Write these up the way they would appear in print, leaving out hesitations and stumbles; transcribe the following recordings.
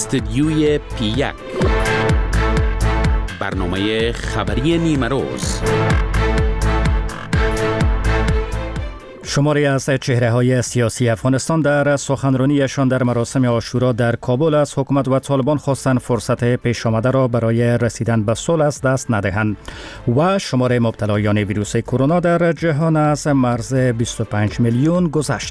استدیوی P1 برنامه خبری نیمه روز. شماری از چهره‌های سیاسی افغانستان در سخنرانیشان در مراسم عاشورا در کابل از حکومت و طالبان خواستند فرصت پیش آمده را برای رسیدن به صلح از دست ندهند و شمار مبتلایان ویروس کرونا در جهان از مرز 25 میلیون گذشت.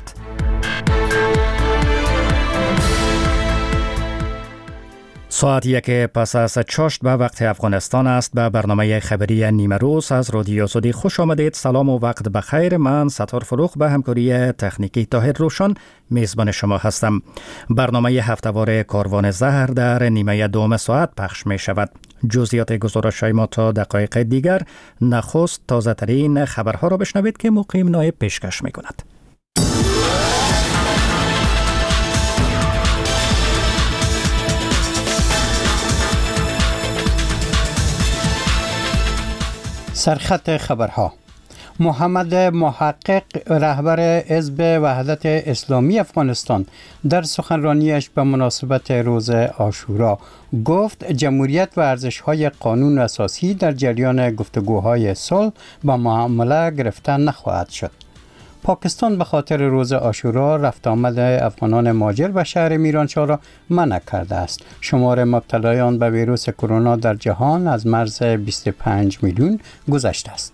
ساعت 1 پس از چاشت به وقت افغانستان است. به برنامه خبری نیمه روز از رادیو آزادی خوش آمدید. سلام و وقت بخیر. من ستار فروخ به همکاری تکنیکی طاهر روشن میزبان شما هستم. برنامه هفته‌وار کاروان زهر در نیمه دوم ساعت پخش می شود. جزئیات گزارش‌های ما تا دقایق دیگر. نخست تازه ترین خبرها را بشنوید که مقیم نایب پیشکش می کند. سرخط خبرها. محمد محقق رهبر حزب وحدت اسلامی افغانستان در سخنرانیش به مناسبت روز عاشورا گفت جمهوریت و ارزش‌های قانون اساسی در جریان گفتگوهای صلح با معامله گرفته نخواهد شد. پاکستان به خاطر روز عاشورا رفت آمد افغانان مهاجر به شهر میرانشاه را منع کرده است. شمار مبتلایان به ویروس کرونا در جهان از مرز 25 میلیون گذشته است.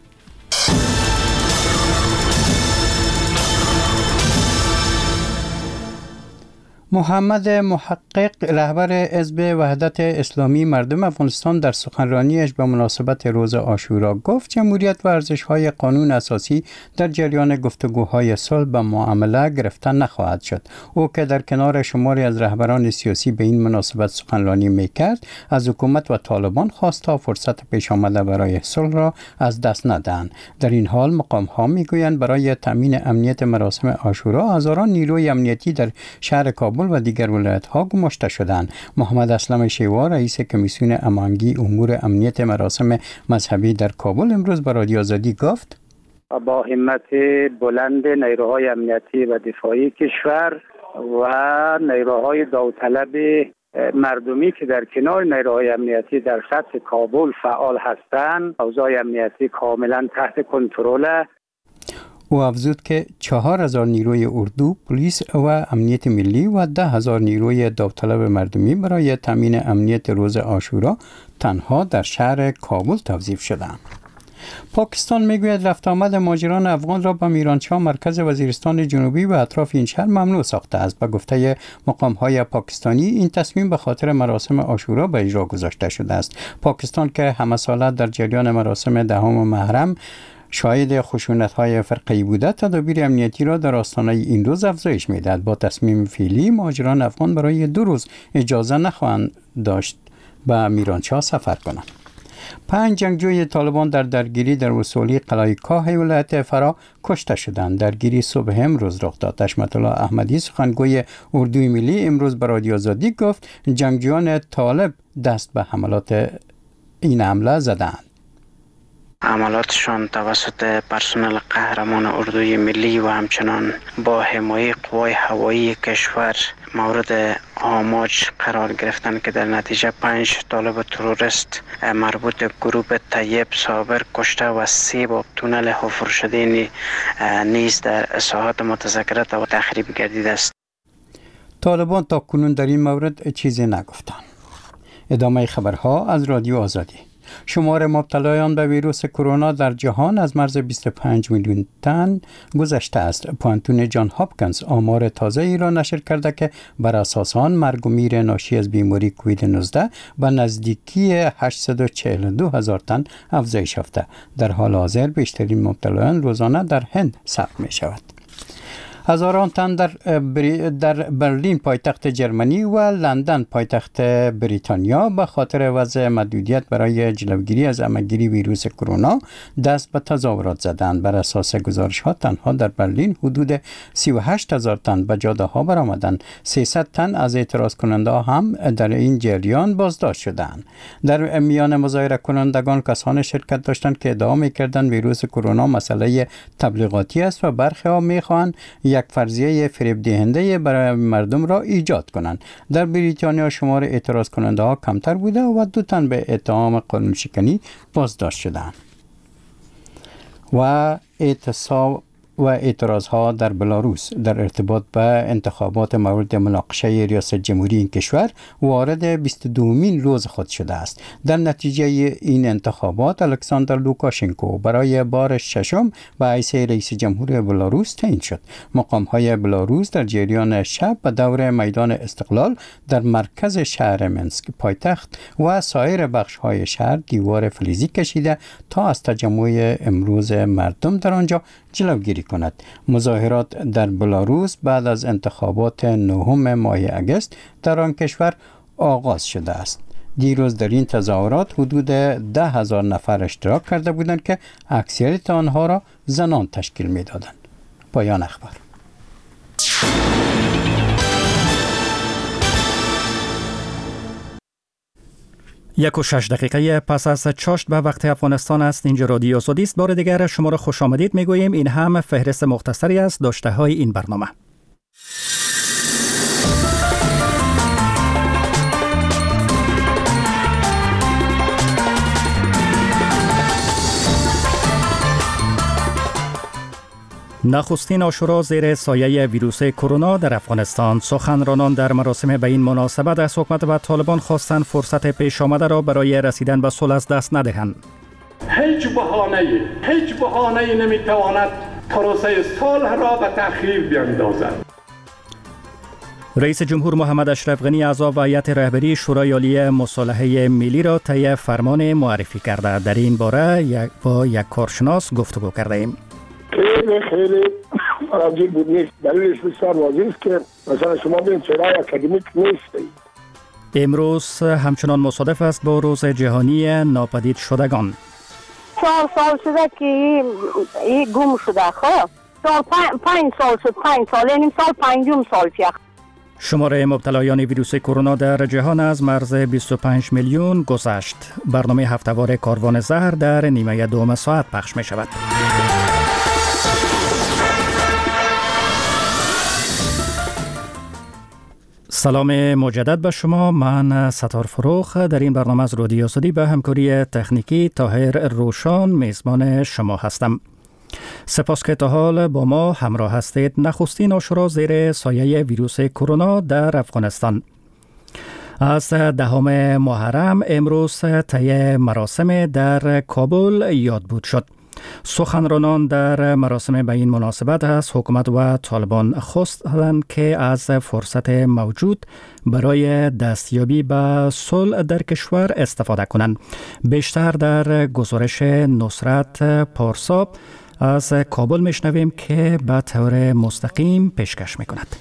محمد محقق رهبر حزب وحدت اسلامی مردم افغانستان در سخنرانیش به مناسبت روز عاشورا گفت جمهوریت و ارزش‌های قانون اساسی در جریان گفتگوهای صلح به معامله گرفته نخواهد شد. او که در کنار شماری از رهبران سیاسی به این مناسبت سخنرانی می‌کرد، از حکومت و طالبان خواست تا فرصت پیش آمده برای صلح را از دست ندهند. در این حال مقام‌ها می‌گویند برای تامین امنیت مراسم عاشورا هزاران نیروی امنیتی در شهر کابل و دیگر ولایت‌ها گماشته شدند. محمد اسلم شیوا رئیس کمیسیون امانگی امور امنیت مراسم مذهبی در کابل امروز به رادیو آزادی گفت با همت بلند نیروهای امنیتی و دفاعی کشور و نیروهای داوطلب مردمی که در کنار نیروهای امنیتی در سطح کابل فعال هستند، اوضاع امنیتی کاملا تحت کنترل. او افزود که 4000 نیروی اردو، پلیس و امنیت ملی و 10000 نیروی داوطلب مردمی برای تامین امنیت روز عاشورا تنها در شهر کابل توظیف شدند. پاکستان میگوید رفت آمد مهاجران افغان را به میرانشاه مرکز وزیرستان جنوبی و اطراف این شهر ممنوع ساخته است. به گفته مقام‌های پاکستانی این تصمیم به خاطر مراسم عاشورا به اجرا گذاشته شده است. پاکستان که همه ساله در جریان مراسم 10 محرم شاهد خشونت‌های فرقه‌ای بوده، تدابیر امنیتی را در آستانه این روز افزایش می‌دهد. با تصمیم فعلی مهاجران افغان برای 2 روز اجازه نخواهند داشت به میرانشاه سفر کنند. 5 جنگجوی طالبان در درگیری در وسولی قلعه کاه ولایت فرا کشته شدند. درگیری صبح امروز رخ داد. حشمت الله احمدی سخنگوی اردوی ملی امروز به رادیو آزادی گفت جنگجویان طالب دست به حملات این حمله زدند. عملاتشان توسط پرسنل قهرمان اردوی ملی و همچنان با حمایت قوای هوایی کشور مورد آماج قرار گرفتند که در نتیجه 5 طالب تروریست مربوط به گروه طیب صابر کشته و 3 با تونل حفر شده نیز در ساحات متذکرات و تخریب گردیده است. طالبان تا کنون در این مورد چیزی نگفتند. ادامه خبرها از رادیو آزادی. شمار مبتلایان به ویروس کرونا در جهان از مرز 25 میلیون تن گذشته است. پانتون جان هاپکینز آمار تازه ای را نشر کرده که بر اساس آن مرگ و میر ناشی از بیماری کووید 19 به نزدیکی 842,000 تن افزایش یافته. در حال حاضر بیشترین مبتلایان روزانه در هند ثبت می شود. هزاران تن در برلین پایتخت جرمنی و لندن پایتخت بریتانیا به خاطر وضع محدودیت برای جلوگیری از عمه‌گیری ویروس کرونا دست به تظاهرات زدند. بر اساس گزارش‌ها تنها در برلین حدود 38,000 تن به جاده‌ها برآمدند. 300 تن از اعتراض کننده‌ها هم در این جریان بازداشت شدند. در میان مظاهره کنندگان کسان شرکت داشتند که ادعا می‌کردند ویروس کرونا مسئله تبلیغاتی است و برخی ها می‌خواهند یک فرضیه فریب دهنده برای مردم را ایجاد کنند. در بریتانیا شمار اعتراض کننده ها کمتر بوده و 2 تن به اتهام قانون شکنی بازداشت شدند. و اعتراض ها در بلاروس در ارتباط به انتخابات مورد مناقشه ریاست جمهوری این کشور وارد 22مین روز خود شده است. در نتیجه این انتخابات الکساندر لوکاشنکو برای بار 6م به حیث رئیس جمهور بلاروس تعیین شد. مقام های بلاروس در جریان شب به دور میدان استقلال در مرکز شهر منسک پایتخت و سایر بخش های شهر دیوار فلزی کشیده تا از تجمع امروز مردم در آنجا جلوگیری کند. مظاهرات در بلاروس بعد از انتخابات 9 ماه اگست در آن کشور آغاز شده است. دیروز در این تظاهرات حدود 10,000 نفر اشتراک کرده بودند که اکثریت آنها را زنان تشکیل می‌دادند. پایان اخبار. 1:06 پس از چاشت به وقت افغانستان است. اینجا رادیو آزادی است. بار دیگر شما را خوش آمدید میگوییم. این هم فهرست مختصری از داشته های این برنامه. نخستین عاشورا زیر سایه ویروس کرونا در افغانستان. سخنرانان در مراسم به این مناسبت از حکومت و طالبان خواستند فرصت پیش آمده را برای رسیدن به صلح از دست ندهند. هیچ بهانه‌ای نمیتواند پروسه صلح را به تأخیر بیاندازد. رئیس جمهور محمد اشرف غنی اعضا و هیئت رهبری شورای عالی مصالحه ملی را طی فرمان معرفی کرده. در این باره با یک کارشناس گفتگو کرده ایم. خیلی راجع بود نیست. دلیلش بسیار واضح است که مثلا شما بین چرای اکادمیک نیست. امروز همچنان مصادف است با روز جهانی ناپدید شدگان. 4 سال شده که این گم شده. خب 5 سال شد. 5 سال یعنی سال 5م سال چه. شماره مبتلایان ویروس کرونا در جهان از مرز 25 میلیون گذشت. برنامه هفتهوار کاروان زهر در نیمه دوم ساعت پخش می شود. سلام مجدد به شما. من ستار فروخ در این برنامه از رادیو آزادی به همکاری تکنیکی طاهر روشان میزبان شما هستم. سپاس که تا حال با ما همراه هستید. نخستین عاشورا زیر سایه ویروس کرونا در افغانستان. از 10 محرم امروز طی مراسم در کابل یادبود شد. سخنرانان در مراسم به این مناسبت از حکومت و طالبان خواستند که از فرصت موجود برای دستیابی به صلح در کشور استفاده کنند. بیشتر در گزارش نصرت پارسا از کابل میشنویم که به طور مستقیم پیشکش میکند.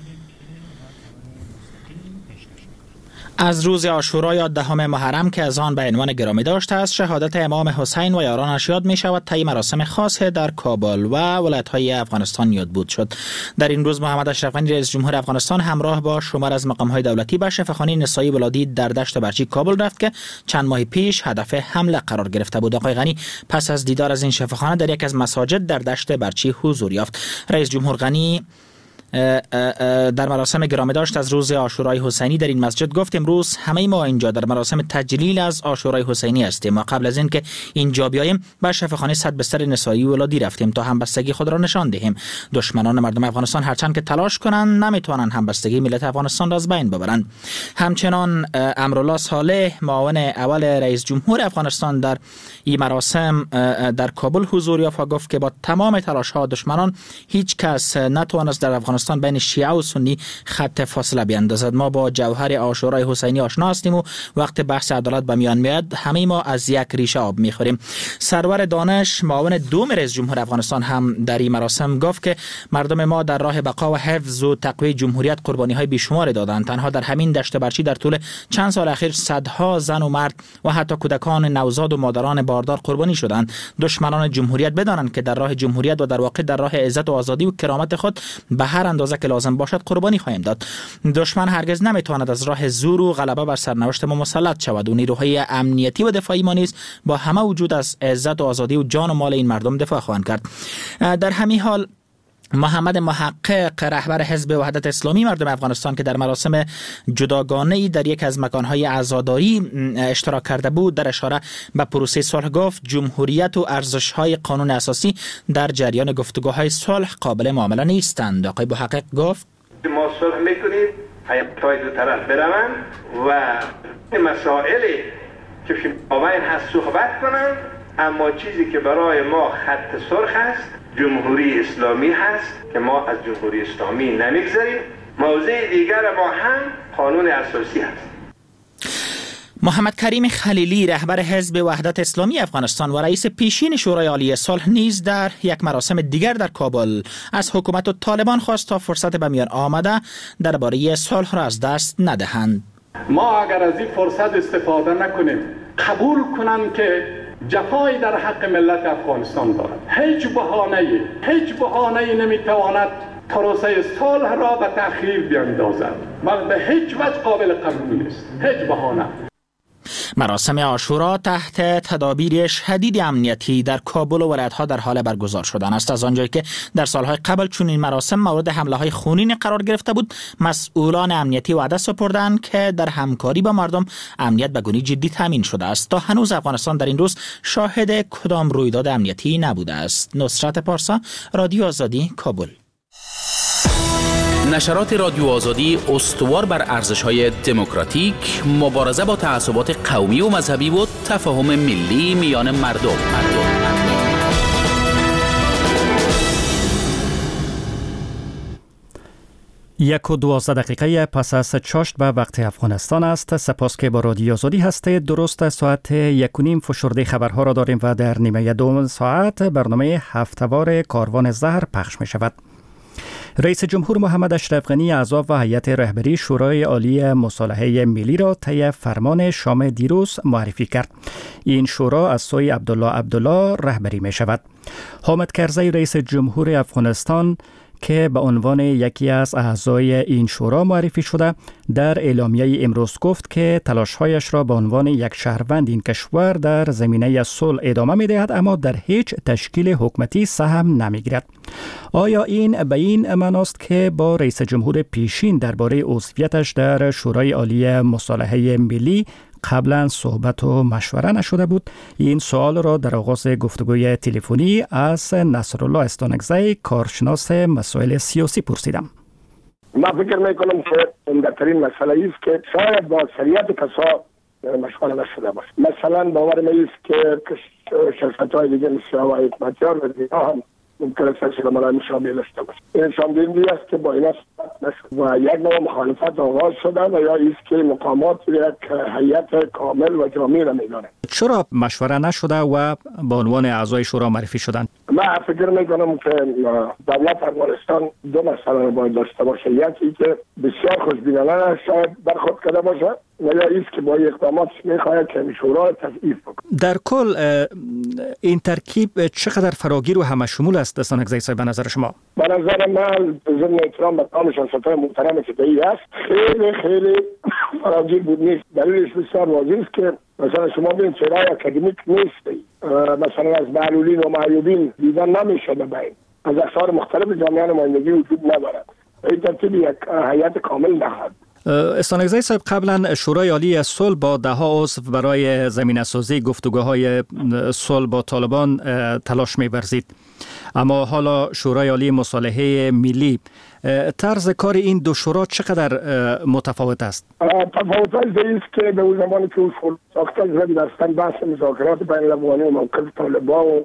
از روز عاشورا یا 10 محرم که از آن به عنوان گرامی داشته است، شهادت امام حسین و یارانش یاد می شود. طی مراسم خاص در کابل و ولایت‌های افغانستان یادبود شد. در این روز محمد اشرف غنی رئیس جمهور افغانستان همراه با شمار از مقام‌های دولتی به شفاخانه نسایی ولادی در دشت برچی کابل رفت که چند ماه پیش هدف حمله قرار گرفته بود. آقای غنی پس از دیدار از این شفاخانه در یک از مساجد در دشت برچی حضور یافت. رئیس جمهور غنی در مراسم گرامی داشت از روز عاشورای حسینی در این مسجد گفت امروز همه ما اینجا در مراسم تجلیل از عاشورای حسینی هستیم. ما قبل از اینکه اینجا بیاییم به شفاخانه صد بستر نسایی ولادی رفتیم تا همبستگی خود را نشان دهیم. دشمنان مردم افغانستان هرچند که تلاش کنند نمیتوانند همبستگی ملت افغانستان را از بین ببرند. همچنان امرالله صالح معاون اول رئیس جمهور افغانستان در این مراسم در کابل حضور یافت و گفت که با تمام تلاش ها دشمنان هیچ کس نتوانست در افغانستان بین شیعه و سنی خط فاصله بیاندازد. ما با جوهر عاشورای حسینی آشنا هستیم و وقت بحث عدالت به میان میاد همه ما از یک ریشه آب میخوریم. سرور دانش معاون دوم رئیس جمهور افغانستان هم در این مراسم گفت که مردم ما در راه بقا و حفظ و تقویت جمهوریت قربانی های بیشماری دادند. تنها در همین دشت برچی در طول چند سال اخیر صدها زن و مرد و حتی کودکان نوزاد و مادران باردار قربانی شدند. دشمنان جمهوریت بدانند که در راه جمهوریت و در واقع در راه عزت و آزادی و کرامت خود به هر اندازه که لازم باشد قربانی خواهیم داد. دشمن هرگز نمیتواند از راه زور و غلبه بر سرنوشت ما مسلط شود و نیروهای امنیتی و دفاعی ما نیز با همه وجود از عزت و آزادی و جان و مال این مردم دفاع خواهند کرد. در همین حال محمد محقق رهبر حزب وحدت اسلامی مردم افغانستان که در مراسم جداگانه‌ای در یک از مکانهای عزاداری اشتراک کرده بود در اشاره به پروسه صلح گفت جمهوریت و ارزش‌های قانون اساسی در جریان گفتگوهای صلح قابل معامله نیستند. آقای محقق گفت ما صلح میکنیم هیئت‌های دو طرف بروند و مسائلی که فی مابین هست صحبت کنند، اما چیزی که برای ما خط سرخ است جمهوری اسلامی هست که ما از جمهوری اسلامی نمیگذریم. موضوع دیگر ما هم قانون اساسی هست. محمد کریم خلیلی رهبر حزب وحدت اسلامی افغانستان و رئیس پیشین شورای عالی صلح نیز در یک مراسم دیگر در کابل از حکومت و طالبان خواست تا فرصت به میان آمده درباره صلح را از دست ندهند. ما اگر از این فرصت استفاده نکنیم، قبول کنند که جفای در حق ملت افغانستان دارد، هیچ بهانه‌ای نمیتواند پروسه صلح را به تأخیر بیندازد و به هیچ وجه قابل قبول نیست. هیچ بهانه. مراسم عاشورا تحت تدابیر شدید امنیتی در کابل و ولایت‌ها در حال برگزار شدن است. از آنجایی که در سالهای قبل چون این مراسم مورد حمله‌های خونین قرار گرفته بود، مسئولان امنیتی وعده سپردند که در همکاری با مردم امنیت به گونه‌ای جدی تامین شده است. تا هنوز افغانستان در این روز شاهد کدام رویداد امنیتی نبوده است. نصرت پارسا، رادیو آزادی، کابل. نشرات رادیو آزادی استوار بر ارزش‌های دموکراتیک، مبارزه با تعصبات قومی و مذهبی و تفاهم ملی میان مردم. 1:12 پس از چاشت به وقت افغانستان است. سپاس که با رادیو آزادی هستید. درست ساعت 1:30 فشرده خبرها را داریم و در نیمه دوم ساعت برنامه هفته‌وار کاروان زهر پخش می شود. رئیس جمهور محمد اشرف غنی اعضا و هیئت رهبری شورای عالی مصالحه ملی را طی فرمان شام دیروز معرفی کرد. این شورا از سوی عبدالله رهبری می شود. حامد کرزی رئیس جمهور افغانستان که به عنوان یکی از اعضای این شورا معرفی شده در اعلامیه امروز گفت که تلاش‌هایش را به عنوان یک شهروند این کشور در زمینه صلح ادامه می‌دهد، اما در هیچ تشکیل حکومتی سهم نمی‌گیرد. آیا این به این معناست که با رئیس جمهور پیشین درباره عضویتش در شورای عالی مصالحه ملی قبلا صحبت و مشوره نشده بود؟ این سوال را در آغاز گفتگوی تلفنی از نصرالله استانکزی کارشناس مسائل سیاسی پرسیدم. من فکر میکنم که عمده‌ترین مسئله است که شاید با اکثریت کسا مشوره نشده باشه. مثلا باور است که شرکت‌های دیگه مثل هوای حکمتیار و دیگه هم ممکن است که ملایم شامل داشته باشه. این شامل است که با اینا نشد و یک نوع مخالفت آغاز شده و یا است که مقامات یک هیئت کامل و جامع را می‌دانند. چرا مشوره نشده و به عنوان اعضای شورا معرفی شدند؟ من فکر می‌کنم که دولت افغانستان دو مسئله را باید داشته باشه. یکی که بسیار خوشبینانه شاید برخورد کرده باشه و یا است که با اقدامات می‌خواهد که شورا تضعیف بکنه. در کل این ترکیب چقدر فراگیر و همه‌شمول است استانکزی صاحب به نظر شما؟ به نظر من ضمن احترام به تمام شخصیت‌های محترم که این است خیلی فراگیر بود نیست. دلیلش بسیار واضح است که مثلا شما ببینید چهره اکادمیک نیست. مثلا از معلولین و معیوبین دیدن نمی‌شده باید. از اقشار مختلف جامعه نمایندگی وجود ندارد. این ترتیب یک هیئت کامل نخواهد. استانکزی صاحب قبلا شورای عالی صلح با 10 عضو برای زمینه‌سازی گفتگوهای صلح با طالبان تلاش می‌ورزید، اما حالا شورای عالی مصالحه ملی، طرز کار این دو شورا چقدر متفاوت است؟ تفاوت است که به اون زمانی که اصول ساختن زدید هستن بحث مذاکرات بین الافغانی و موقف طالبان و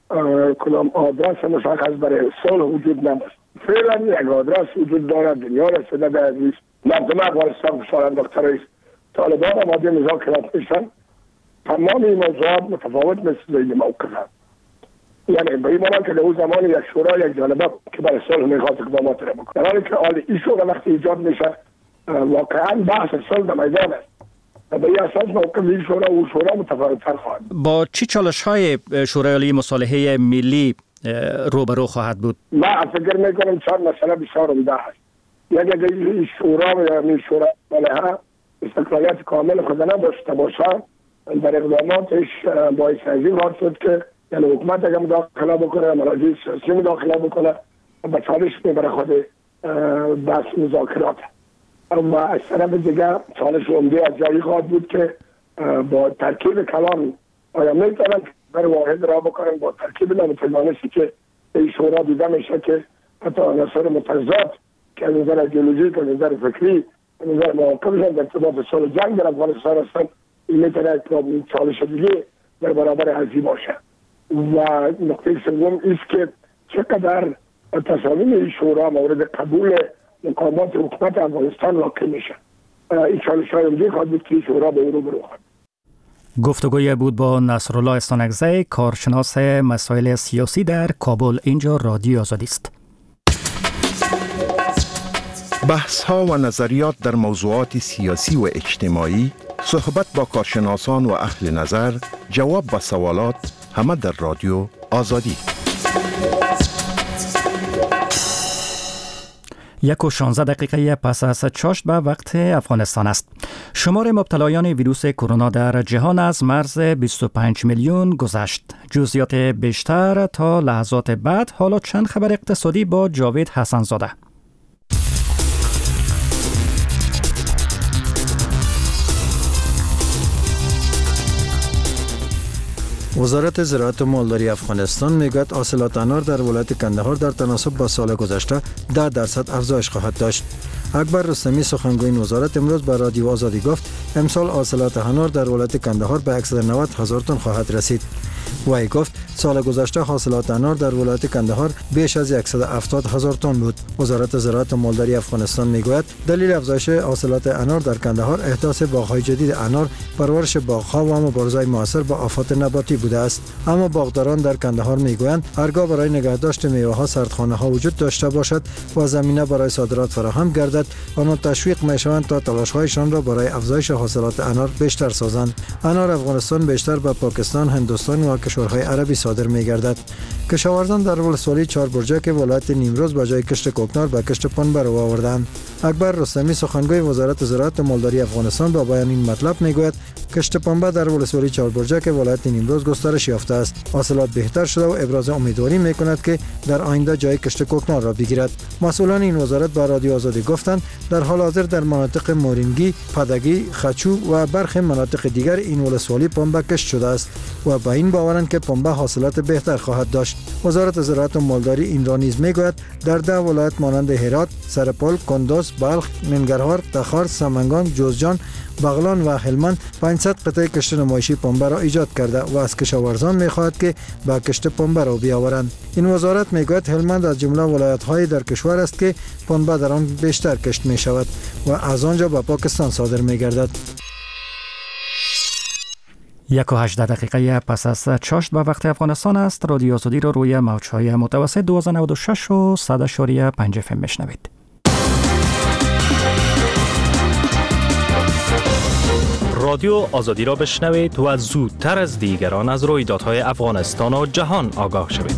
کدام آدرس مشخص برای صلح وجود نداشت. فعلا یک آدرس وجود دارد، دنیا رسیده به ازیز مردم افغانستان فشار انداخته است. طالبان آماده مذاکرات میشن. تمام این موضوعات متفاوت مثل این موقف هست. یعنی به این معنی که در اون زمان یک شورا یک جانبه که برای صلح میخواد اقدامات را بکنه، در حالی که حال این شورا وقتی ایجاد میشه واقعا بحث صلح در میدان است و به این اساس موقف این شورا و شورا متفاوت‌تر خواهد. با چی چالش‌های شورای عالی مصالحه ملی روبرو خواهد بود؟ من فکر میکنم 4 مسئله بسیار عمده است. یک این شورا و این شورا مصالحه استقلالیت کامل خود نداشته باشه، در اقداماتش باعث از این شد که یعنی حکومت اگر مداخله بکنه، مراجع سیاسی مداخله بکنه به چالش میبره خود بحث مذاکرات. و از طرف دیگه چالش عمده از جایی خواهد بود که با ترکیب کلان آیا میتونن بر واحد را بکنن با ترکیب نامتوانستی که این شورا دیده میشه که حتی عناصر متضاد که از نظر ایدئولوژیک، از نظر فکری، از نظر مواقفشان در ارتباط سال جنگ در افغانستان هستن، این میتونه چالش دیگه در برابر ارضی باشه. و نقطه سوم است که چقدر تصامیم این شورا مورد قبول مقامات حکومت افغانستان واقع میشه. این چالش های عمده خواهد بود که این شورا به او رو بروخد. گفتگوی بود با نصرالله استانکزی، کارشناس مسائل سیاسی در کابل. اینجا رادیو آزادی است. بحث ها و نظریات در موضوعات سیاسی و اجتماعی، صحبت با کارشناسان و اهل نظر، جواب به سوالات، همه در رادیو آزادی. 1:16 پس از چاشت به وقت افغانستان است. شمار مبتلایان ویروس کرونا در جهان از مرز 25 میلیون گذشت. جزئیات بیشتر تا لحظات بعد. حالا چند خبر اقتصادی با جاوید حسن‌زاده. وزارت زراعت و مالداری افغانستان میگوید حاصلات انار در ولایت کندهار در تناسب با سال گذشته 10% افزایش خواهد داشت. اکبر رستمی سخنگوی وزارت امروز به رادیو آزادی گفت امسال حاصلات انار در ولایت کندهار به 190,000 تن خواهد رسید. وی گفت سال گذشته حاصلات انار در ولایت کندهار بیش از 170,000 تن بود. وزارت زراعت و مالداری افغانستان میگوید دلیل افزایش حاصلات انار در کندهار احداث باغ‌های جدید انار، پرورش باغ‌ها و مبارزه موثر با آفات نباتی بوده است. اما باغداران در کندهار میگویند هرگاه برای نگهداشت میوه‌ها سردخانه‌ها وجود داشته باشد و زمینه برای صادرات فراهم گردد، آنها تشویق میشوند تا تلاش‌هایشان را برای افزایش حاصلات انار بیشتر سازند. انار افغانستان بیشتر به پاکستان، هندوستان و کشورهای عربی صادر می‌گردد. کشاورزان در ولسوالی چهاربرجک ولایت نیمروز به جای کشت کوکنار به کشت پنبه رو آوردند. اکبر رستمی سخنگوی وزارت زراعت و مالداری افغانستان با بیان این مطلب میگوید کشت پنبه در ولسوالی چهاربرجک ولایت نیمروز گسترش یافته است. حاصلات بهتر شده و ابراز امیدواری میکند که در آینده جای کشت کوکنار را بگیرد. مسئولان این وزارت با رادیو آزادی گفتند در حال حاضر در مناطق مورینگی، پدگی، خچو و برخی مناطق دیگر این ولسوالی پنبه کشت شده است و با این باورند که پنبه حاصلات بهتر خواهد داشت. وزارت زراعت و مالداری این را نیز میگوید در 10 ولایت مانند هرات، سرپل، کندوز، بلخ، ننگرهار، تخار، سمنگان، جوزجان، بغلان و هلمند 500 قطعه کشت نمایشی پنبه را ایجاد کرده و از کشاورزان میخواهد که با کشت پنبه را بیاورند. این وزارت میگوید هلمند از جمله ولایت‌های در کشور است که پنبه در آن بیشتر کشت می شود و از آنجا به پاکستان صادر میگردد. 1:18 پس از چاشت به وقت افغانستان است. رادیو آزادی را روی موج‌های متوسط 1296 و 100.5 FM میشنوید. رادیو آزادی را بشنوید و زودتر از دیگران از رویدادهای افغانستان و جهان آگاه شوید.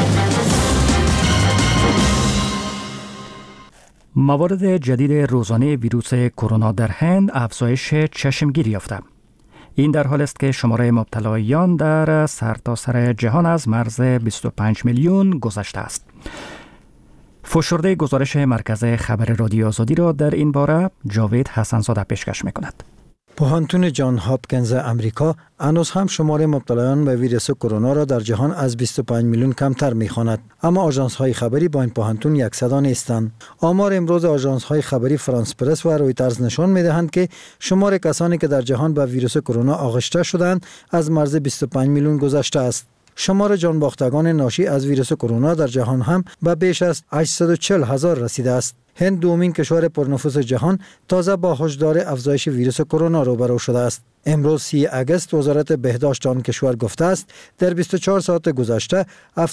موارد جدید روزانه ویروس کرونا در هند افزایش چشمگیری یافته. این در حال است که شماره مبتلایان در سرتاسر جهان از مرز 25 میلیون گذشته است. فشرده گزارش مرکز خبر رادیو آزادی را در این باره جاوید حسن‌زاده پیشکش می‌کند. پوهنتون جان هاپکینز امریکا هنوز هم شمار مبتلایان به ویروس کرونا را در جهان از 25 میلیون کمتر می‌خواند، اما آژانس‌های خبری با این پوهنتون یکصدا نیستند. آمار امروز آژانس‌های خبری فرانس پرس و رویترز نشان می‌دهند که شمار کسانی که در جهان به ویروس کرونا آغشته شدند از مرز 25 میلیون گذشته است. شمار جانباختگان ناشی از ویروس کرونا در جهان هم به بیش از 840,000 رسیده است. هند دومین کشور پرنفوذ جهان تازه با هشدار افزایش ویروس کرونا روبرو شده است. امروز 30 اگست وزارت بهداشت آن کشور گفته است در 24 ساعت گذشته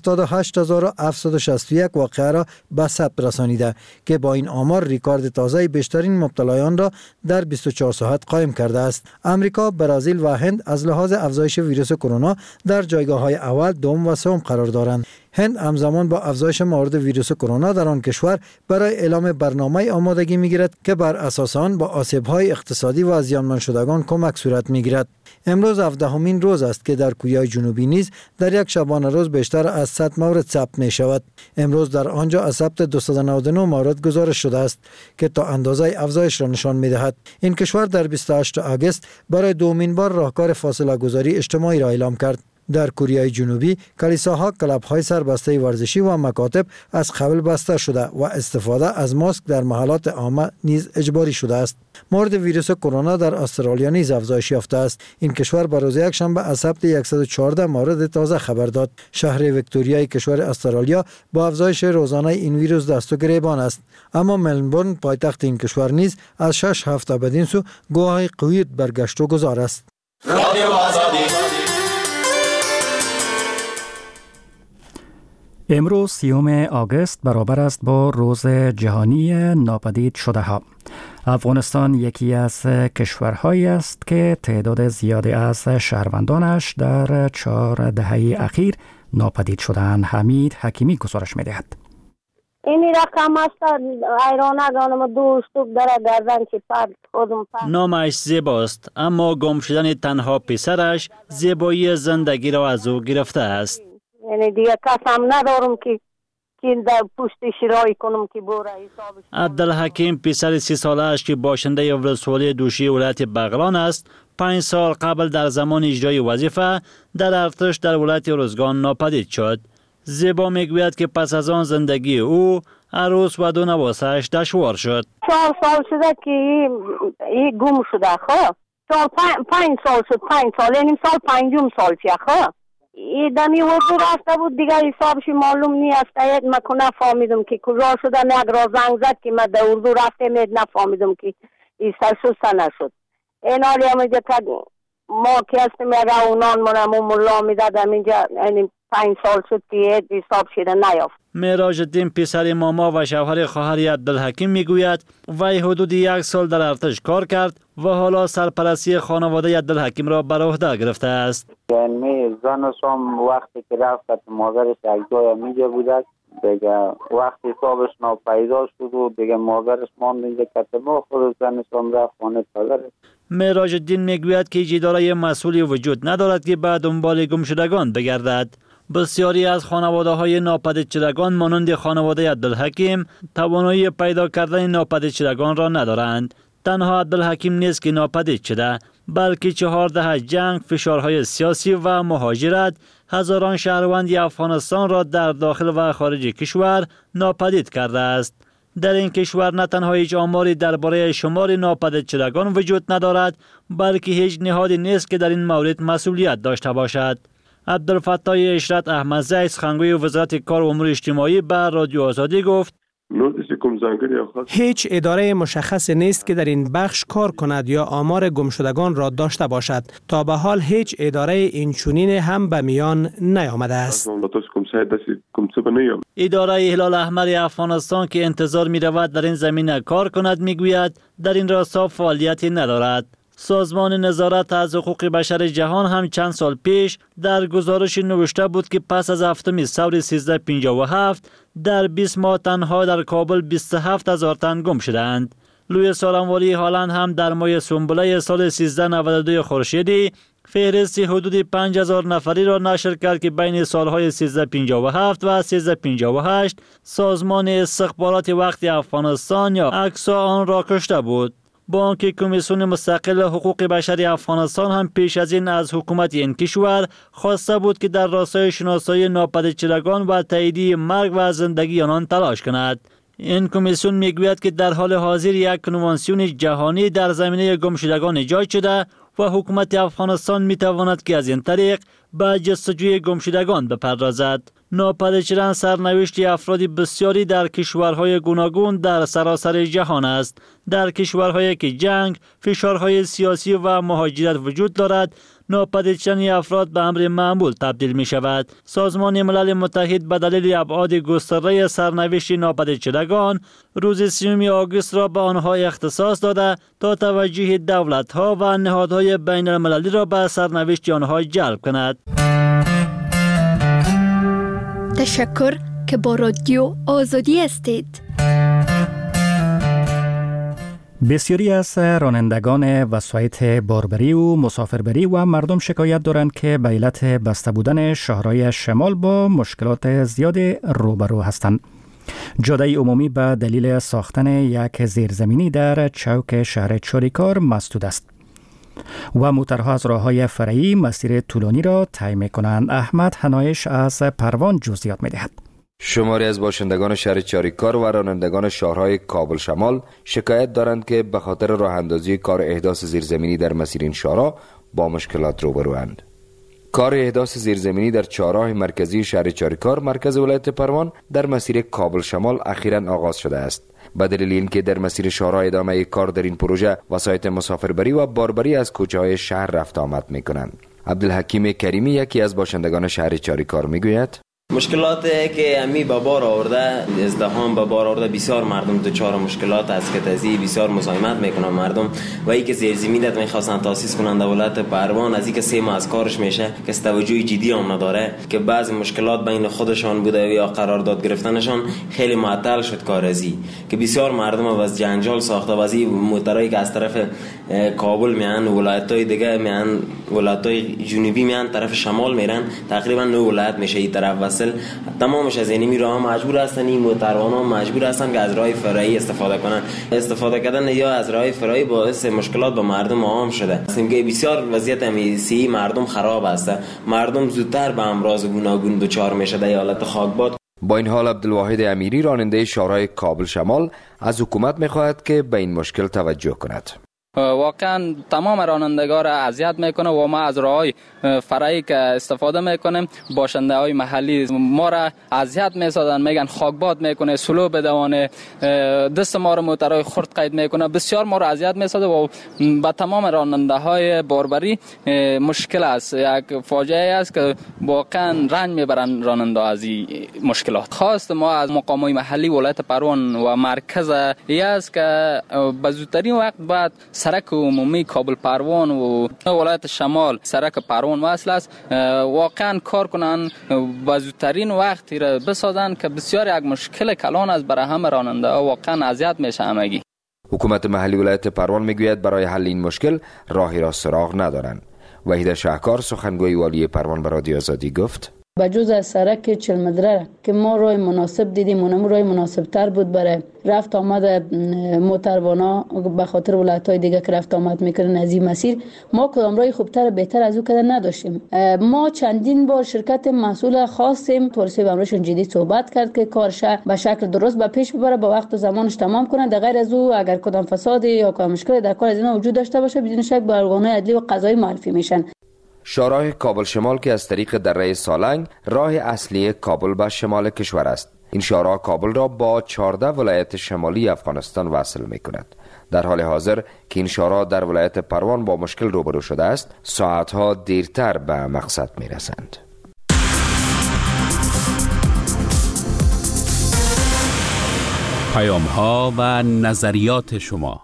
78,761 واقعه را به ثبت رسانیده که با این آمار ریکارد تازه بیشترین مبتلایان را در 24 ساعت قائم کرده است. امریکا، برزیل و هند از لحاظ افزایش ویروس کرونا در جایگاه‌های اول، دوم و سوم قرار دارند. هند همزمان با افزایش موارد ویروس کرونا در آن کشور برای اعلام برنامه آمادگی می‌گیرد که بر اساس آن با آسیب‌های اقتصادی و زیانمند شدگان کمک صورت می‌گیرد. امروز 17مین روز است که در کره جنوبی نیز در یک شبانه روز بیشتر از 100 مورد ثبت می‌شود. امروز در آنجا از ثبت 299 مورد گزارش شده است که تا اندازه افزایش را نشان می‌دهد. این کشور در 28 آگوست برای دومین بار راهکار فاصله گذاری اجتماعی را اعلام کرد. در کره جنوبی کلیساها، کلب‌های سربسته ورزشی و مکاتب از قبل بسته شده و استفاده از ماسک در محلات عامه نیز اجباری شده است. مورد ویروس کرونا در استرالیا نیز افزایش یافته است. این کشور به روز یکشنبه از ثبت 114 مورد تازه خبر داد. شهر ویکتوریا کشور استرالیا با افزایش روزانه این ویروس دست و گریبان است. اما ملبورن پایتخت این کشور نیز از 6 هفته بدین سو گواهی قوی برگشت و گذار است. امروز 30 آگوست برابر است با روز جهانی ناپدید شده ها. افغانستان یکی از کشورهایی است که تعداد زیادی از شهروندانش در 4 دهه اخیر ناپدید شدند. حمید حکیمی گزارش می‌دهد. این رقم است ایرانه دانم دوستوک داره گردن که پرد خودم پرد. نامش زیباست اما گم شدن تنها پسرش زیبایی زندگی را از او گرفته است. یعنی دیگه کسم ندارم که در پشت شرای کنم که بوره حسابش. عبدالحکیم پسر 30 ساله اش که باشنده ولسوالی دوشی ولایت بغلان است 5 سال قبل در زمان اجرای وظیفه در ارتش در ولایت ارزگان ناپدید شد. زیبا میگوید که پس از آن زندگی او عروس و 2 نواسه‌اش دشوار شد. 4 سال شده که این گم شده خب. 5 سال شد 5 سال یعنی سال 5م سال چه خب. دمی اردو رفته بود دیگه حسابش معلوم نیست. من نفهمیدم که کجا شده. یک را زنگ زد که من در اردو رفته نفهمیدم که این سرشسته نشد. این حالی هم اینجا که ما که هستیم اگر اونان منم ملا میدادم اینجا 5 سال شد که حساب شده نیافت. معراج الدین پسر ماما و شوهر خواهر عبدالحکیم میگوید وی حدود 1 سال در ارتش کار کرد و حالا سرپرستی خانواده عبدالحکیم را بر عهده گرفته است. یعنی زن شام وقتی که رفت مادرش یک جای میگه بودک دیگه وقتی حسابش ناپیدا شد و دیگه مادرش ماند اینجا کتبا خود زن شام رفت خانه پدرش. معراج الدین میگوید که هیچ اداره مسئولی وجود ندارد که به دنبال گم شدگان بگردد. بسیاری از خانواده‌های ناپدید شدگان مانند خانواده عبدالحکیم توانایی پیدا کردن ناپدید شدگان را ندارند. تنها عبدالحکیم نیست که ناپدید شده بلکه 4 دهه جنگ، فشارهای سیاسی و مهاجرت هزاران شهروند افغانستان را در داخل و خارج کشور ناپدید کرده است. در این کشور نه تنها هیچ آماری درباره شمار ناپدید شدگان وجود ندارد بلکه هیچ نهادی نیست که در این مورد مسئولیت داشته باشد. عبدالفتاح اشرت احمدزی سخنگوی وزارت کار و امور اجتماعی به رادیو آزادی گفت هیچ اداره مشخص نیست که در این بخش کار کند یا آمار گمشدگان را داشته باشد. تا به حال هیچ اداره اینچنین هم به میان نیامده است. اداره هلال احمر افغانستان که انتظار می رود در این زمینه کار کند میگوید در این راستا فعالیتی ندارد. سازمان نظارت از حقوق بشر جهان هم چند سال پیش در گزارش نوشته بود که پس از 7 ثور 1357 در 20 ماه تنها در کابل 27,000 تن گم شدند. لوی سارنواری هالند هم در ماه سنبله سال 1392 خورشیدی فهرست حدود 5,000 نفری را نشر کرد که بین سالهای 1357 و 1358 سازمان استخبارات وقت افغانستان یا اکسا آن را کشته بود. با آنکه کمیسیون مستقل حقوق بشر افغانستان هم پیش از این از حکومت این کشور خواسته بود که در راستای شناسایی ناپدید شدگان و تایید مرگ و زندگی آنان تلاش کند. این کمیسیون میگوید که در حال حاضر یک کنوانسیون جهانی در زمینه گمشدگان ایجاد شده و حکومت افغانستان میتواند که از این طریق به جستجوی گمشدگان بپردازد. ناپدید شدن سرنوشت افرادی بسیاری در کشورهای گوناگون در سراسر جهان است. در کشورهایی که جنگ، فشارهای سیاسی و مهاجرت وجود دارد، ناپدید شدن افراد به امر معمول تبدیل می شود. سازمان ملل متحد به دلیل ابعاد گسترده سرنوشت ناپدید شدگان روز 30 آگوست را به آنها اختصاص داده تا توجه دولت‌ها و نهادهای بین المللی را به سرنوشت آنها جلب کند. تشکر که با رادیو آزادی هستید. بسیاری از رانندگان وسایط باربری و مسافربری و مردم شکایت دارند که به علت بسته بودن شهرهای شمال با مشکلات زیاد روبرو هستند. جاده عمومی به دلیل ساختن یک زیرزمینی در چوک شهر چاریکار مسدود است و موترها از راههای فرعی مسیر طولانی را طی می‌کنند. احمد حنایش از پروان جزئیات می‌دهد. شماری از باشندگان شهر چاریکار و رانندگان شهرهای کابل شمال شکایت دارند که به خاطر راه اندازی کار احداث زیرزمینی در مسیر این شهرها با مشکلات روبروند. کار احداث زیرزمینی در چهارراه مرکزی شهر چاریکار مرکز ولایت پروان در مسیر کابل شمال اخیراً آغاز شده است. به دلیل اینکه در مسیر شهرها ادامه کار در این پروژه وسایط مسافربری و باربری از کوچه‌های شهر رفت آمد می‌کنند. عبدالحکیم کریمی یکی از باشندگان شهر چاریکار میگوید مشکلاتی که امی به بار آورده، ازدحام به بار آورده، بسیار مردم دچار مشکلات است که تازی بسیار مزاحمت میکنن مردم و ای که زیرزمینت میخواستن تاسیس کنن دولت پروان از این که 3 ماه از کارش میشه که توجه جدی هم نداره که بعضی مشکلات بین خودشان بوده یا قرارداد گرفتنشان خیلی معطل شد کار ازی که بسیار مردم از جنجال ساخته و از این موترایی که از طرف کابل میان ولایت‌های دیگه میان ولایت‌های جنوبی میان طرف شمال میرن تقریبا 9 ولایت میشه این طرف تمامش از اینمی راه مجبور هستن این موتروانان مجبور هستن که از راه فرعی استفاده کنن. استفاده کردن یا از راه فرعی باعث مشکلات به مردم عام شده. که بسیار وضعیت امیسی مردم خراب است. مردم زودتر به امراض گوناگون دچار میشه در حالت خاکباد. با این حال عبدالواحد امیری راننده شهرهای کابل شمال از حکومت میخواهد که به این مشکل توجه کند. واقعا تمام رانندگان را اذیت میکنه و ما از راههای فرعی که استفاده میکنیم باشنده های محلی ما را اذیت میسازن، میگن خاکباد میکنه، سلو بدوانه، دست ما را موترهای خرد قید میکنه، بسیار ما را اذیت میسازه و با تمام راننده های باربری مشکل است. یک فاجعه است که واقعا رنج میبرن راننده از این مشکلات. خواست ما از مقامات محلی ولایت پروان و مرکز است که به زودترین وقت بعد سرک عمومی کابل پروان و ولایت شمال سرک پروان وصل است واقعا کار کنن با زودترین وقتی را بسازن که بسیار یک مشکل کلان است برای همه راننده واقعا اذیت میشه همگی. حکومت محلی ولایت پروان میگوید برای حل این مشکل راهی را سراغ ندارند. وحید شهکار سخنگوی والی پروان به رادیو آزادی گفت بجز از سرک 40 متره که ما راه مناسب دیدیم اونم راه مناسب تر بود برای رفت آمد موتروانا به خاطر ولایت‌های دیگه که رفت آمد میکردن از این مسیر ما کدام راه خوبتر بهتر از او کردن نداشتیم. ما چندین بار شرکت مسئول خواستیم تورسی بامرشون جدی صحبت کرد که کارش به شکل درست به پیش ببره با وقت و زمانش تمام کنه. در غیر از او اگر کدام فسادی یا کدام مشکلی در کار از اینا وجود داشته باشه بدون شک به ارگان‌های عدلی و قضایی معرفی میشن. شهرهای کابل شمال که از طریق دره سالنگ راه اصلی کابل به شمال کشور است. این شهرها کابل را با 14 ولایت شمالی افغانستان وصل می کند. در حال حاضر که این شهرها در ولایت پروان با مشکل روبرو شده است، ساعتها دیرتر به مقصد می رسند. پیام ها و نظریات شما.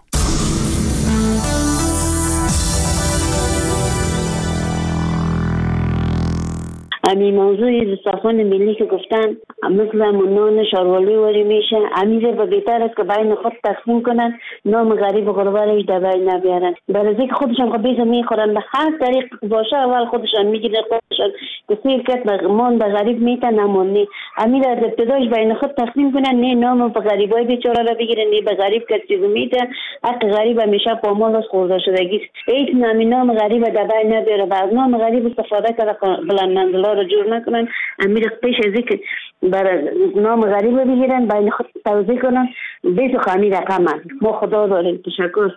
امی موضوع سازمان ملی که گفتن مثل نان شاروالی وری میشه امیر به بهتر است که بین خود تقسیم کنن نام غریب و غربا در بین نبیارن برای اینکه خودشان خبیز میخورن به هر طریق باشه اول خودشان میگیرن خودشان که سیر کت مان به غریب میتن نمونی امیر از ابتدایش بین خود تقسیم کنن نه نام به غریبای بیچاره را بگیرن نه به غریب کت چیزو میتن حق غریب همیشه پامال از خورده شدگی ایت نام غریب در بین نبیاره و از نام غریب استفاده کرده بلند منزلا رو جور نکنن امیر پیش از اینکه برای نام غریب بگیرن بین خود توضیح کنن بیت و خانی رقم هست. ما خدا داریم. تشکر.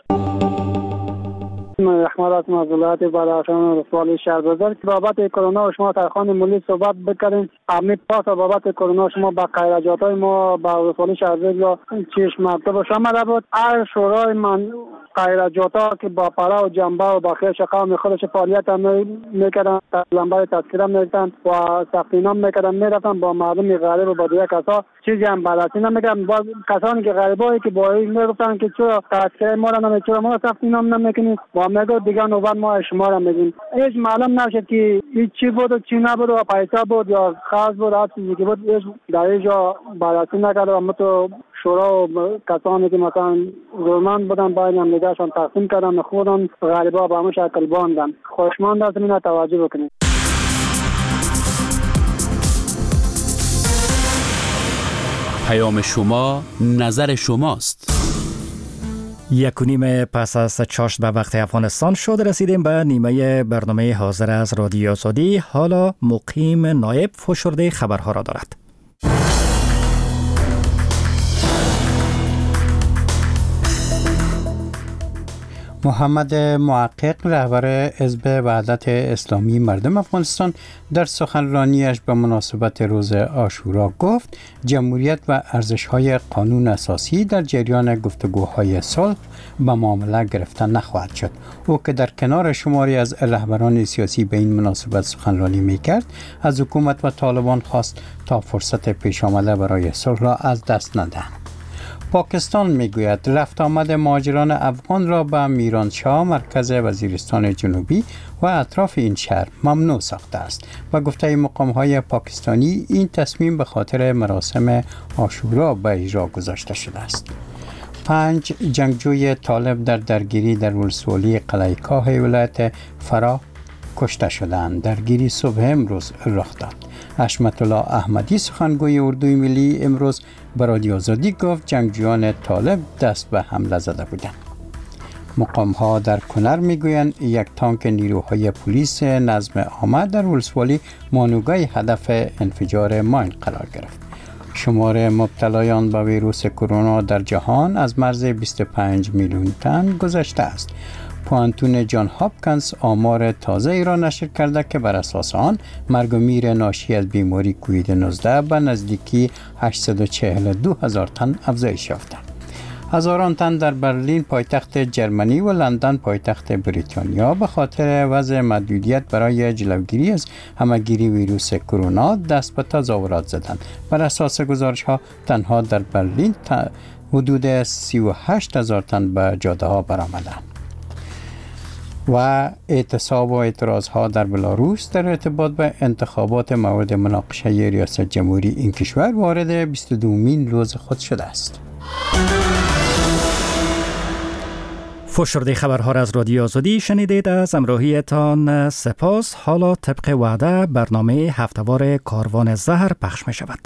احمد از ولایت بدخشان رسوالی شهربازار که بابت کرونا شما ترخان ملی صحبت بکنیم. امید پاس بابت کرونا شما با خیرجات های ما با رسوالی شهربازار چشم مرتبه شما بود هر شورای من غیرجاتا که با پرا و جنبه و با خیش قوم خودش فعالیت هم میکردن، لنبای تذکره میکردن و ثبت‌نام میکردن، میرفتن با مردم غریب و با دیگه کسا چیزی هم بررسی نمیکردن. باز کسانی که غریبایی که با این میگفتن که چرا تذکره ما را چرا ما ثبت‌نام نمیکنیم و میگو دیگه نوبت ما شما را میگیم. هیچ معلوم نشد که این چی بود و چی نبود و پیسه بود یا خاص بود، هر چیزی که بود هیچ در اینجا بررسی نکرد و متو شورا و کسانی که مثلا زورمند بودن باید هم نگهشان تقسیم کردن، خودان غریبا به همون شکل باندن. خوشمند است اینو توجه بکنید. پیام شما نظر شماست. 1:30 پس از چاشت به وقت افغانستان شد. رسیدیم به نیمه برنامه حاضر از رادیو آزادی. حالا مقیم نایب فشرده خبرها را دارد. محمد محقق رهبر حزب وحدت اسلامی مردم افغانستان در سخنرانیش به مناسبت روز عاشورا گفت جمهوریت و ارزش‌های قانون اساسی در جریان گفتگوهای صلح به معامله گرفته نخواهد شد. او که در کنار شماری از رهبران سیاسی به این مناسبت سخنرانی می‌کرد، از حکومت و طالبان خواست تا فرصت پیش آمده برای صلح را از دست ندهند. پاکستان میگوید رفت آمد مهاجران افغان را به میرانشاه مرکز وزیرستان جنوبی و اطراف این شهر ممنوع ساخته است و گفته مقام‌های پاکستانی این تصمیم به خاطر مراسم عاشورا به اجرا گذاشته شده است. 5 جنگجوی طالب در درگیری در ولسوالی قلعه کاه ولایت فرا کشته شدند. درگیری صبح امروز رخ داد. حشمت الله احمدی سخنگوی اردوی ملی امروز به رادیو آزادی گفت جنگجویان طالب دست به حمله زده بودند. مقام‌ها در کنر میگویند یک تانک نیروهای پلیس نظم عامه در ولسوالی مانوگای هدف انفجار ماین قرار گرفت. شمار مبتلایان به ویروس کرونا در جهان از مرز 25 میلیون تن گذشته است. پوانتون جان هاپکینز آمار تازه ای را نشر کرده که بر اساس آن مرگ و میر ناشی از بیماری کووید 19 به نزدیکی 842,000 تن افزایش یافته. هزاران تن در برلین پایتخت جرمنی و لندن پایتخت بریتانیا به خاطر وضع محدودیت برای جلوگیری از همه‌گیری ویروس کرونا دست به تظاهرات زدند. بر اساس گزارش‌ها تنها در برلین حدود 38,000 تن به جاده‌ها برآمدند. و اعتصاب و اعتراضها در بلاروس در ارتباط به انتخابات مورد مناقشه ریاست جمهوری این کشور وارد 22مین روز خود شده است. فشرده خبرها را از رادیو آزادی شنیدید. از همراهیتان سپاس. حالا طبق وعده برنامه هفتهوار کاروان زهر پخش می شود.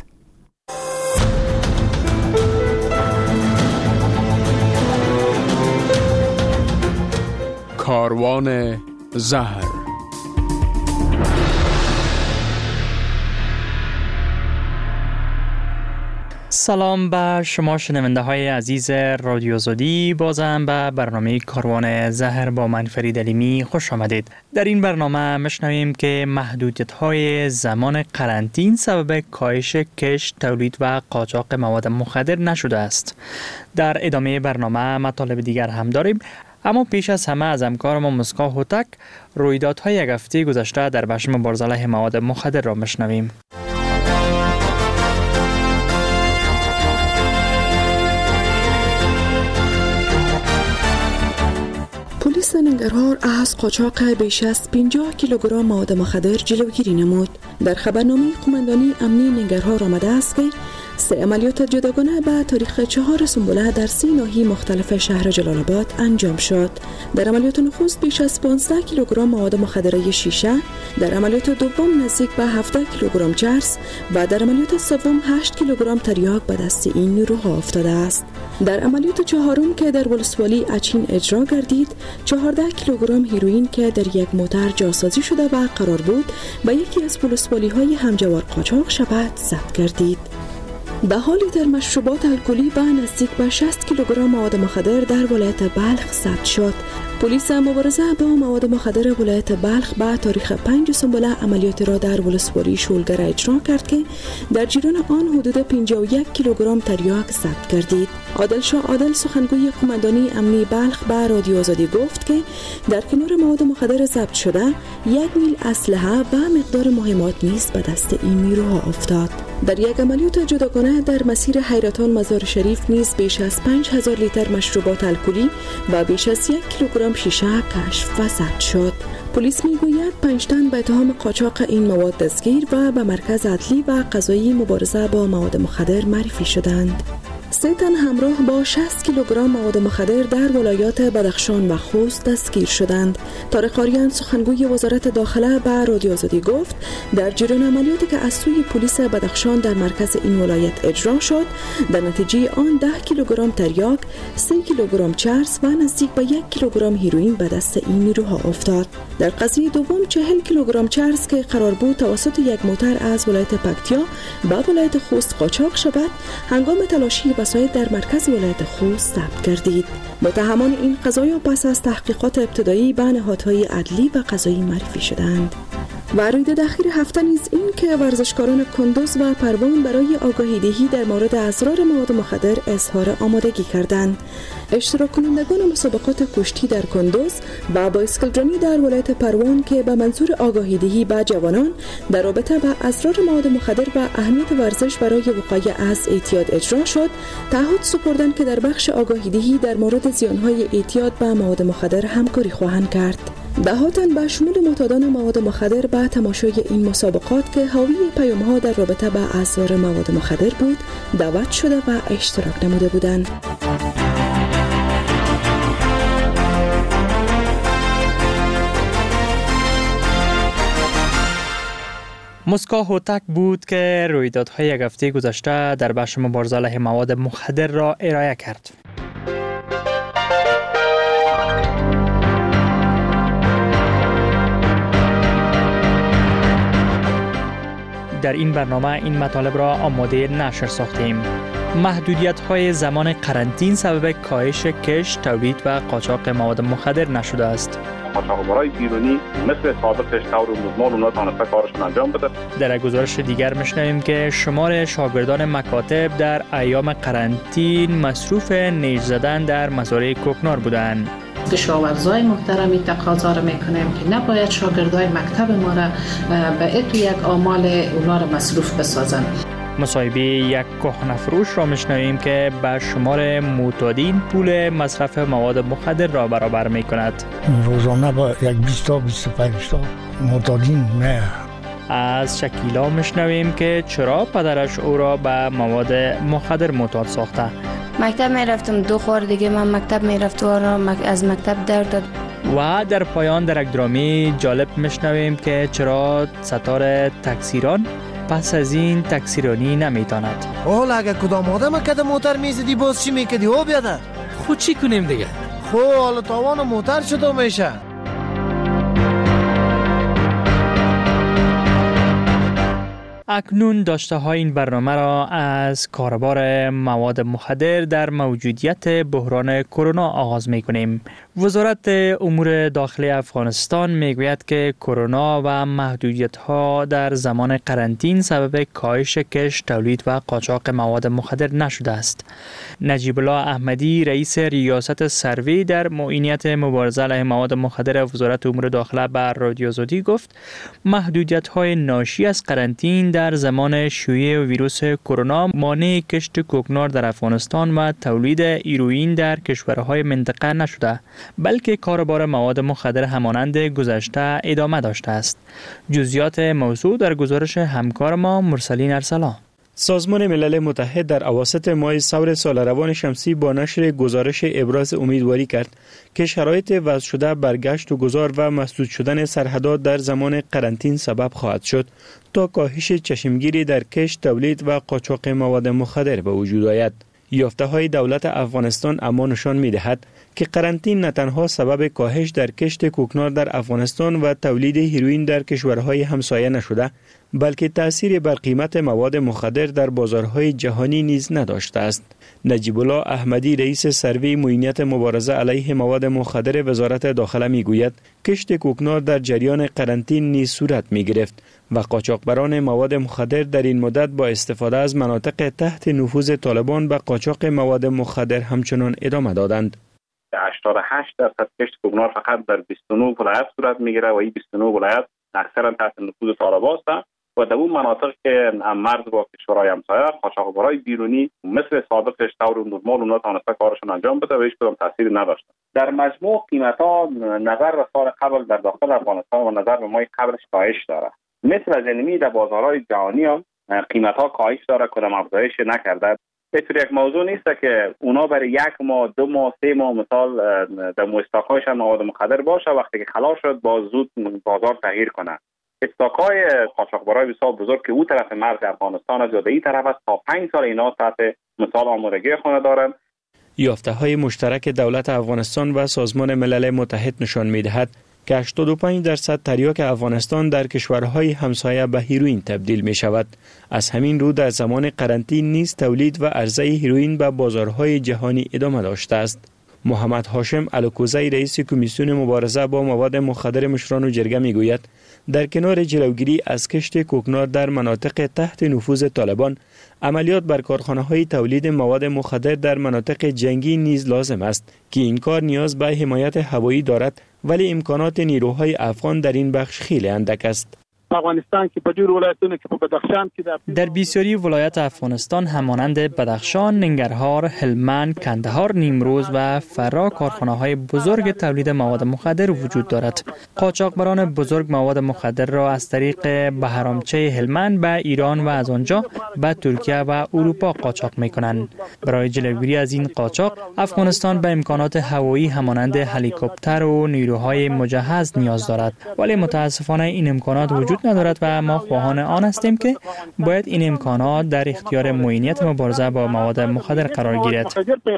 کاروان زهر. سلام به شما شنونده های عزیز رادیو آزادی. بازم به برنامه کاروان زهر با من فرید علیمی خوش آمدید. در این برنامه میشنویم که محدودیت های زمان قرنطین سبب کاهش کشت، تولید و قاچاق مواد مخدر نشده است. در ادامه برنامه مطالب دیگر هم داریم، اما پیش از همه از همکار ما مسکا هوتک رویدادهای یک هفته گذشته در بخش مبارزه علیه مواد مخدر را میشنویم. پلیس ننگرهار از قاچاق بیش از 50 کیلوگرم مواد مخدر جلوگیری نمود. در خبرنامه قماندانی امنی ننگرهار آمده است که 3 عملیات جداگانه به تاریخ 4 سنبله در 3 ناحیه مختلف شهر جلال آباد انجام شد. در عملیات نخست بیش از 15 کیلوگرم مواد مخدر شیشه، در عملیات دوم نزدیک به 17 کیلوگرم چرس و در عملیات سوم 8 کیلوگرم تریاک به دست این نیروها افتاده است. در عملیات چهارم که در ولسوالی اچین اجرا گردید، 14 کیلوگرم هیروئین که در یک موتر جاسازی شده و قرار بود به یکی از ولسوالی‌های همجوار قاچاق شود ضبط گردید. 10 لیتر مشروبات الکلی به نزدیک به 60 کیلوگرم مواد مخدر در ولایت بلخ ضبط شد. پلیس مبارزه با مواد مخدر ولایت بلخ به تاریخ 5 سنبله عملیات را در ولسوالی شولگر اجرا کرد که در جریان آن حدود 51 کیلوگرم تریاک ضبط گردید. عادل شاه عادل سخنگوی قماندانی امنی بلخ به رادیو آزادی گفت که در کنار مواد مخدر ضبط شده 1 میل اسلحه و مقدار مهمات نیز به دست این نیروها افتاد. در یک عملیات جداگانه در مسیر حیرتان مزار شریف نیز بیش از 5000 لیتر مشروبات الکلی و بیش از 1 کیلوگرم شیشه کشف و ضبط شد. پلیس میگوید 5 تن به اتهام قاچاق این مواد دستگیر و به مرکز عدلی و قضایی مبارزه با مواد مخدر معرفی شدند. 3 تن همراه با 60 کیلوگرم مواد مخدر در ولایات بدخشان و خوست دستگیر شدند. طارق آریان سخنگوی وزارت داخله به رادیو آزادی گفت در جریان عملیاتی که از سوی پلیس بدخشان در مرکز این ولایت اجرا شد، در نتیجه آن 10 کیلوگرم تریاک، 3 کیلوگرم چرس و نزدیک به 1 کیلوگرم هیروئین به دست این نیروها افتاد. در قضیه دوم 40 کیلوگرم چرس که قرار بود توسط یک موتر از ولایت پکتیا به ولایت خوست قاچاق شود، هنگام تلاشی وسایل در مرکز ولایت خوست ضبط گردید. متهمان این قضایا پس از تحقیقات ابتدایی به نهادهای عدلی و قضایی معرفی شدند. و رویداد اخیر هفته نیز این که ورزشکاران کندوز و پروان برای آگاهی دهی در مورد اسرار مواد مخدر اظهار آمادگی کردند. اشتراک کنندگان مسابقات کشتی در کندوز و بایسکلرانی در ولایت پروان که به منظور آگاهی دهی به جوانان در رابطه با اسرار مواد مخدر و اهمیت ورزش برای وقایع از اعتیاد اجرا شد، تعهد سپردند که در بخش آگاهی دهی در مورد زیانهای اعتیاد به مواد مخدر همکاری خواهند کرد. ده تن به شمول معتادان مواد مخدر به تماشای این مسابقات که حاوی پیام‌ها در رابطه با اسرار مواد مخدر بود دعوت شده و اشتراک نموده بودند. مسکو هوتک بود که رویدادهای یک هفته گذشته در بخش مبارزه علیه مواد مخدر را ارائه کرد. در این برنامه این مطالب را آماده نشر ساختیم. محدودیت‌های زمان قرنطین سبب کاهش کشت، تولید و قاچاق مواد مخدر نشده است. قاچاقبرای بیرونی مثل سابقش طور مزمان اونا تانسته کارشون انجام بده. در گزارش دیگر میشنویم که شمار شاگردان مکاتب در ایام قرنطین مصروف نیش زدن در مزارع کوکنار بودند. کشاورزای محترمی تقاضا را میکنیم که نباید شاگردای مکتب ما را به اتو یک آمال اونا را مصروف بسازند. مصاحبه یک کهنه‌فروش را میشنویم که به شمار معتادین پول مصرف مواد مخدر را برابر میکند. روزانه با یک 20 تا 25 تا معتادین نه. از شکیلا میشنویم که چرا پدرش او را به مواد مخدر معتاد ساخته. مکتب میرفتم 2 خور دیگه من مکتب میرفتم و از مکتب درد داد. و در پایان در یک درامی جالب میشنویم که چرا ستاره تکثیران پس از این تکثیرانی نمیتاند. حالا اگه کدام آدم کده موتر میزدی باز چی میکدی؟ او بیاده خود چی کنیم دیگه؟ حالا تاوان موتر شده میشه. اکنون داشته های این برنامه را از کاربار مواد مخدر در موجودیت بحران کرونا آغاز می کنیم. وزارت امور داخلی افغانستان می گوید که کرونا و محدودیت ها در زمان قرنطین سبب کاهش کشت، تولید و قاچاق مواد مخدر نشده است. نجیب الله احمدی رئیس ریاست سروی در معینیت مبارزه علیه مواد مخدر وزارت امور داخله بر رادیو آزادی گفت محدودیت های ناشی از قرنطین در زمان شیوع ویروس کرونا مانع کشت کوکنار در افغانستان و تولید هیروئین در کشورهای منطقه نشده، بلکه کاربار مواد مخدر همانند گذشته ادامه داشته است. جزئیات موضوع در گزارش همکار ما مرسلین ارسلا. سازمان ملل متحد در اواسط ماه ثور سال روان شمسی با نشر گزارش ابراز امیدواری کرد که شرایط وضع شده برگشت و گذار و مسدود شدن سرحدات در زمان قرنطین سبب خواهد شد تا کاهش چشمگیری در کشت، تولید و قاچاق مواد مخدر به وجود آید. یافته‌های دولت افغانستان اما نشان می‌دهد که قرنطین نه تنها سبب کاهش در کشت کوکنار در افغانستان و تولید هیروئین در کشورهای همسایه نشده، بلکه تأثیر بر قیمت مواد مخدر در بازارهای جهانی نیز نداشته است. نجیب الله احمدی رئیس سروی معینیت مبارزه علیه مواد مخدر وزارت داخله میگوید کشت کوکنار در جریان قرنطین نیز صورت میگرفت و قاچاقبران مواد مخدر در این مدت با استفاده از مناطق تحت نفوذ طالبان به قاچاق مواد مخدر همچنان ادامه دادند. 88% کشت کوکنار فقط در 29 ولایت صورت میگیره و این 29 ولایت اکثرا تحت نفوذ طالبان است و در اون مناطق که مرز با کشورهای همسایه قاچاقبرای بیرونی مثل سابقش طور نرمال اونا تونسته کارشون انجام بده و هیچ کدام تاثیر نداشته. در مجموع قیمت‌ها نظر به سال قبل در داخل افغانستان و نظر به ماه قبلش کاهش داره. مثل از اینمی در بازارهای جهانی هم قیمت‌ها کاهش داره، کدام افزایش نکرده. اینطور یک موضوع نیست که اونا برای 1 ماه 2 ماه 3 ماه مثال در استاک‌هایش مواد مخدر باشه، وقتی که خلاص شد باز زود بازار تغییر کنه. استاک‌های قاچاقبرای بسیار بزرگ که او طرف مرز افغانستان از این طرف است تا 5 سال اینا تحت مثال آمادگی خانه دارند. یافته‌های مشترک دولت افغانستان و سازمان ملل متحد نشان می‌دهد که 85% تریاک افغانستان در کشورهای همسایه به هیروئین تبدیل می شود. از همین رو در زمان قرنطین نیز تولید و عرضه هیروئین به بازارهای جهانی ادامه داشته است. محمد هاشم الکوزی رئیس کمیسیون مبارزه با مواد مخدر مشران و جرگه می گوید در کنار جلوگیری از کشت کوکنار در مناطق تحت نفوذ طالبان، عملیات بر کارخانه‌های تولید مواد مخدر در مناطق جنگی نیز لازم است که این کار نیاز به حمایت هوایی دارد، ولی امکانات نیروهای افغان در این بخش خیلی اندک است. افغانستان که بجور ولایتونه که بدخشان که در بسیاری ولایت افغانستان همانند بدخشان، ننگرهار، هلمند، کندهار، نیمروز و فرا کارخانه‌های بزرگ تولید مواد مخدر وجود دارد. قاچاقبران بزرگ مواد مخدر را از طریق بهرامچه هلمند به ایران و از آنجا به ترکیه و اروپا قاچاق می‌کنند. برای جلوگیری از این قاچاق، افغانستان به امکانات هوایی همانند هلیکوپتر و نیروهای مجهز نیاز دارد، ولی متاسفانه این امکانات وجود ندارد و ما خواهان آن هستیم که باید این امکانات در اختیار معینیت مبارزه با مواد مخدر قرار گیرد.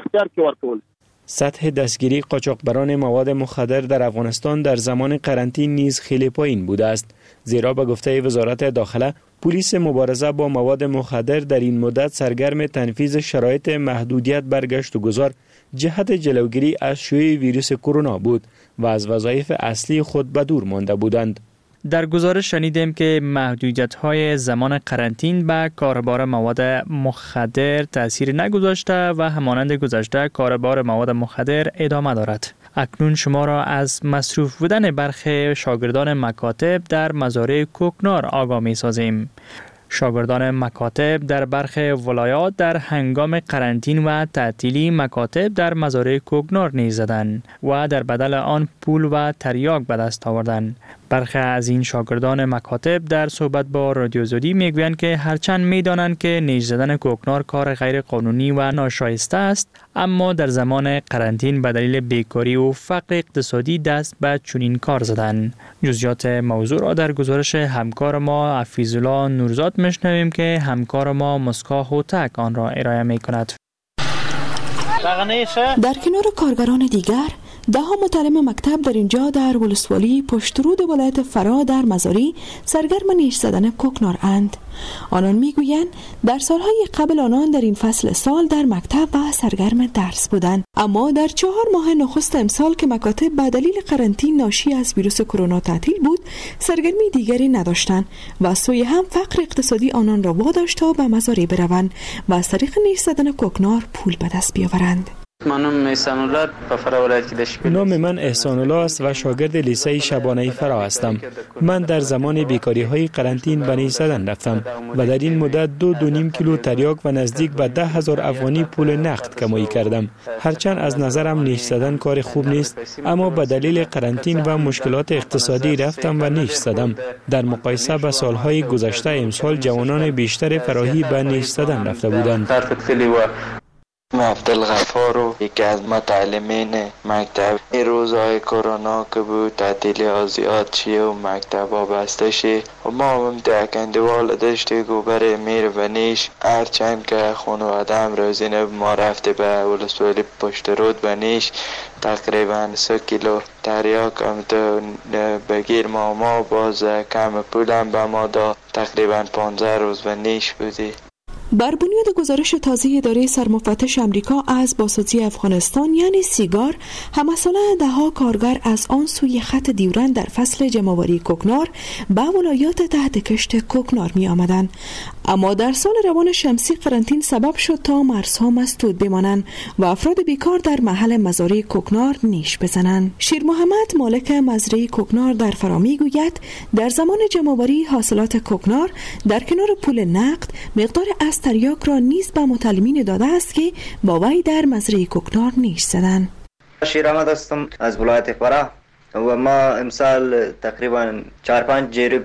سطح دستگیری قاچاقبران مواد مخدر در افغانستان در زمان قرنطین نیز خیلی پایین بوده است، زیرا به گفته وزارت داخله پلیس مبارزه با مواد مخدر در این مدت سرگرم تنفیذ شرایط محدودیت بر گشت و گذار جهت جلوگیری از شیوع ویروس کرونا بود و از وظایف اصلی خود به دور مانده بودند. در گزارش شنیدیم که محدودیت‌های زمان قرنطین به کاربار مواد مخدر تأثیر نگذاشته و همانند گذشته کاربار مواد مخدر ادامه دارد. اکنون شما را از مصروف بودن برخی شاگردان مکاتب در مزارع کوکنار آگاه می‌سازیم. شاگردان مکاتب در برخی ولایات در هنگام قرنطین و تعطیلی مکاتب در مزارع کوکنار نیز زدند و در بدل آن پول و تریاک به دست آوردند. برخی از این شاگردان مکاتب در صحبت با رادیو زودی میگویند که هرچند میدانند که نیش زدن کوکنار کار غیر قانونی و ناشایسته است، اما در زمان قرنطین به دلیل بیکاری و فقر اقتصادی دست به چنین کار زدند. جزئیات موضوع را در گزارش همکار ما حفیظالله نورزاد میشنویم که همکار ما مسکا هوتک آن را ارائه میکند. در کنار کارگران دیگر، ده ها متعلم مکتب در اینجا در ولسوالی پشترود ولایت فرا در مزاری سرگرم نیش زدن کوکنار اند. آنان میگویند در سالهای قبل آنان در این فصل سال در مکتب و سرگرم درس بودند، اما در 4 ماه نخست امسال که مکاتب به دلیل قرنطین ناشی از ویروس کرونا تعطیل بود، سرگرمی دیگری نداشتند و سوی هم فقر اقتصادی آنان را واداشت تا به مزاری بروند و از طریق نیش زدن کوکنار پول به دست بیاورند. نام من احسان الله است و شاگرد لیسه شبانه فرا هستم. من در زمان بیکاری های قرنطین به نیش زدن رفتم و در این مدت 2.5 کیلو تریاک و نزدیک به 10,000 افغانی پول نقد کمایی کردم. هرچند از نظرم نیش زدن کار خوب نیست، اما به دلیل قرنطین و مشکلات اقتصادی رفتم و نیش زدم. در مقایسه با سالهای گذشته امسال جوانان بیشتر فراحی به نیش زدن رفته بودند. عبدالغفار و یکی از متعلمین مکتب روزهای کرونا که بود تعطیلی زیاد چیه و مکتب ها بسته شه و ما هم دکندوال داشته گوبر میر و نیش هرچند که خانواده هم روزینه ما رفته به ولسوالی پشت رود و نیش تقریبا 3 کیلو تریاک هم بگیر ما باز کم پولم به ما دا تقریبا 15 روز و نیش بودی. بر بنیاد گزارش تازه اداره سرمفتش امریکا از بازسازی افغانستان یعنی سیگار، همساله دهها کارگر از آن سوی خط دیورند در فصل جمع‌آوری کوکنار به ولایات تحت کشت کوکنار می آمدند. اما در سال روان شمسی قرنطین سبب شد تا مرزها مسدود بمانند و افراد بیکار در محل مزارع کوکنار نیش بزنند. شیر محمد مالک مزرعه کوکنار در فرامی گوید در زمان جمع‌آوری حاصلات کوکنار در کنار پول نقد مقدار از تریاک را نیز به متعلمین داده است که با وی در مزرعه کوکنار نیش زدند. شیر احمد هستم از ولایت فرا و ما امسال تقریبا 4-5 جریب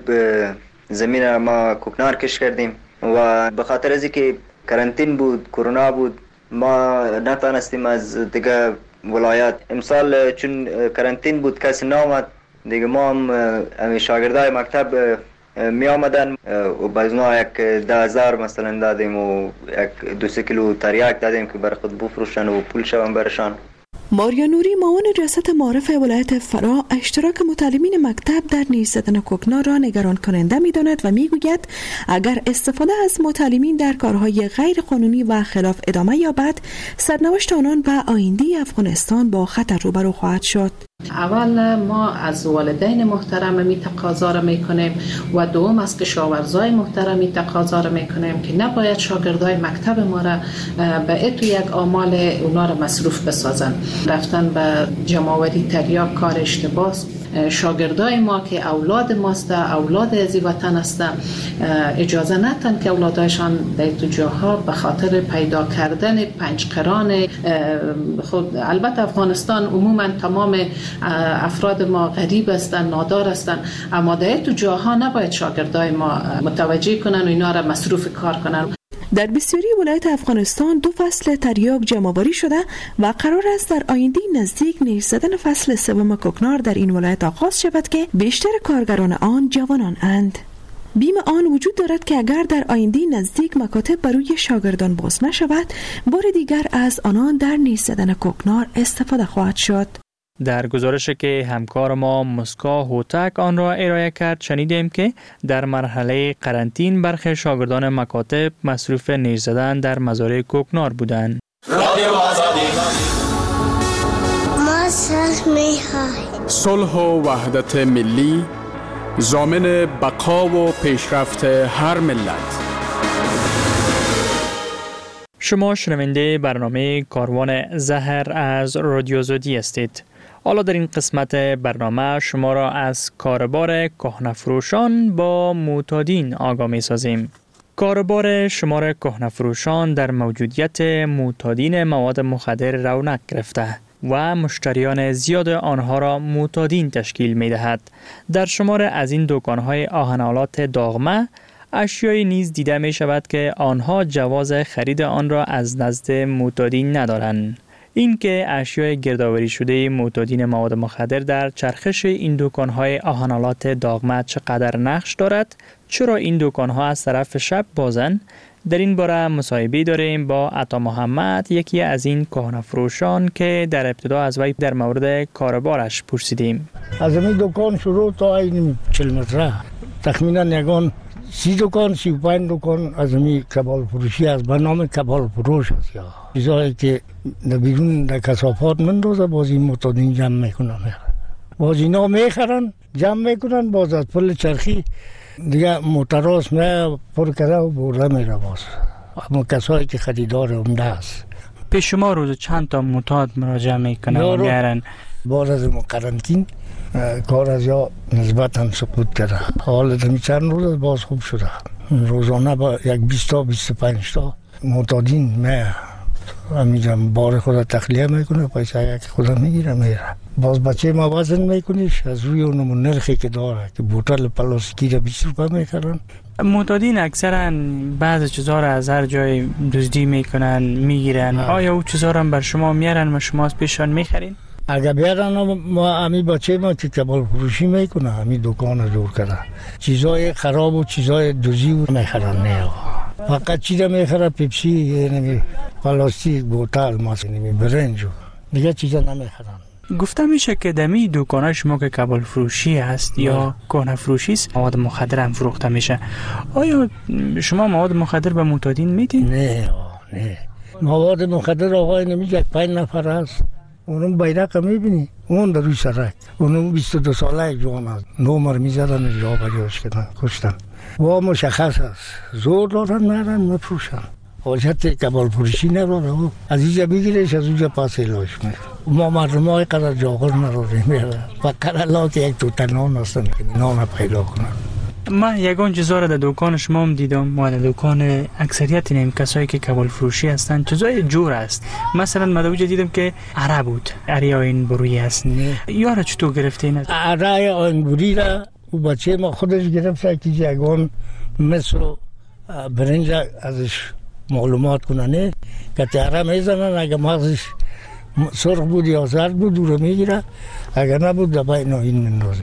زمین ما کوکنار کش کردیم و به خاطر از اینکه کرانتین بود، کرونا بود، ما نتونستیم از دیگه ولایت امسال چون کرانتین بود کسی نامد دیگه ما هم شاگردای مکتب می آمدن و بعضنا یک 10,000 مثلا دادیم و یک 2-3 کیلو تریاک دادیم که برای خود بفروشن و پول شون برشان. ماریا نوری معاون ریاست معارف ولایت فرا اشتراک متعلمین مکتب در نیش زدن کوکنار را نگران کننده می‌داند و می‌گوید اگر استفاده از متعلمین در کارهای غیر قانونی و خلاف ادامه یابد سرنوشت آنان و آینده افغانستان با خطر روبرو خواهد شد. اول ما از والدین محترم می تقاضا را میکنیم و دوم از کشاورزای محترمی تقاضا را میکنیم که نباید شاگردای مکتب ما را به اتو یک آمال اونا را مصروف بسازن. رفتن به جمع‌آوری تریاک کار اشتباه. شاگردای ما که اولاد ماست، اولاد از وطن است، اجازه ندن که اولادایشان در تو جاها به خاطر پیدا کردن پنجقران خود. البته افغانستان عموما تمام افراد ما غریب هستند، نادار هستند، اما در تو جاها نباید شاگردای ما متوجه کنن و اینا را مصروف کار کنن. در بسیاری ولایت افغانستان 2 فصل تریاک جمع‌آوری شده و قرار است در آینده نزدیک نیش زدن فصل 3 کوکنار در این ولایت آغاز شود که بیشتر کارگران آن جوانان اند. بیم آن وجود دارد که اگر در آینده نزدیک مکاتب برای شاگردان باز نشود بار دیگر از آنان در نیش زدن کوکنار استفاده خواهد شد. در گزارشی که همکار ما مسکا هوتک آن را ارائه کرد شنیدیم که در مرحله قرنطین برخی شاگردان مکاتب مصروف نیش زدن در مزارع کوکنار بودند. صلح و وحدت ملی ضامن بقا و پیشرفت هر ملت. شما شنونده برنامه کاروان زهر از رادیو زودی هستید. حالا در این قسمت برنامه شما را از کاروبار کهنه‌فروشان با معتادین آگاه می‌سازیم. کاروبار شمار کهنه‌فروشان در موجودیت معتادین مواد مخدر رونق گرفته و مشتریان زیاد آنها را معتادین تشکیل می‌دهد. در شمار از این دکان‌های آهن‌آلات داغمه اشیایی نیز دیده می شود که آنها جواز خرید آن را از نزد معتادین ندارند. این که اشیای گردآوری شده معتادین مواد مخدر در چرخش این دکان‌های آهن‌آلات داغمه چقدر نقش دارد، چرا این دکان‌ها از طرف شب بازند، در این باره مصاحبه داریم با عطا محمد، یکی از این کهنه‌فروشان که در ابتدا از وی در مورد کاروبارش پرسیدیم. از این دکان شروع تا این 40 متره تخمینا یگان 30 دکان 35 دکان از این کبال فروشی از برنامه کبال فروش است یا چیزایی که بیرون در کثافات مندازه باز این معتادین جمع میکنن، باز اینا میخرن جمع میکنن، باز از پل چرخی دیگه موتراس نه پر کرده و برده میره باز. اما کسایی که خریدار عمده است. پیش شما روز چند تا معتاد مراجعه میکنن و میارن؟ بعد از قرنطین کار از یا نسبتا سقوط کرده. حال دمی چند روز باز خوب شده. روزانه با یک 20 تا 25 تا معتادین میه. همینجا بار خود تخلیه میکنه، پیسه یک خود میگیره میره. باز بچه ما وزن میکنیش از روی اونمون نرخی که داره که بوتل پلاستیکی را 20 روپه میخرن، معتادین اکثرا بعض چیزا را از هر جای دزدی میکنن میگیرن. آیا او چیزا را بر شما میارن و شما از پیشان میخرین؟ اگر بیارن ما امی بچه ما که کبال فروشی میکنه امی دکان جور کرده چیزای خراب و چیزای دوزی میخرن. نه فقط چیزا میخره پیپسی یعنی پلاستیک بوتل ماسینی برنج دیگه چیزا نمیخرن. گفته میشه که دمی دکانه شما که کبال فروشی است یا کهنه فروشی است مواد مخدر هم فروخته میشه. آیا شما مواد مخدر به معتادین میدین؟ نه مواد مخدر آقای نمیگه 5 نفر است اونم بیرق میبینی اون در روی سرک اونم 22 ساله جوان است نمر میزدن جا بجاش کردن کشتن و مشخص است زور دارن نرن مفروشن حاجت کبال فروشی نداره از اینجا بگیرش از اونجا پاس ایلاش میره. ما مردم های قدر جاغر نداریم فقط الله که یک توت نان هستن که نان پیدا کنن. من یگان چیزا را در دکان شما هم دیدم و در دکان اکثریت نیم کسایی که کبال فروشی هستن چیزای جور است. مثلا من دوجه دیدم که عره بود عره آین برویی هست. یارا چطور گرفتین؟ عره آین برویی را او بچه ما خودش گرفته که یگان مثل برنج ازش معلومات کننه که تیاره میزنن اگه مغزش سرخ بود یا زرد بود دور میگیره اگر نبود دبای ناهین مندازش.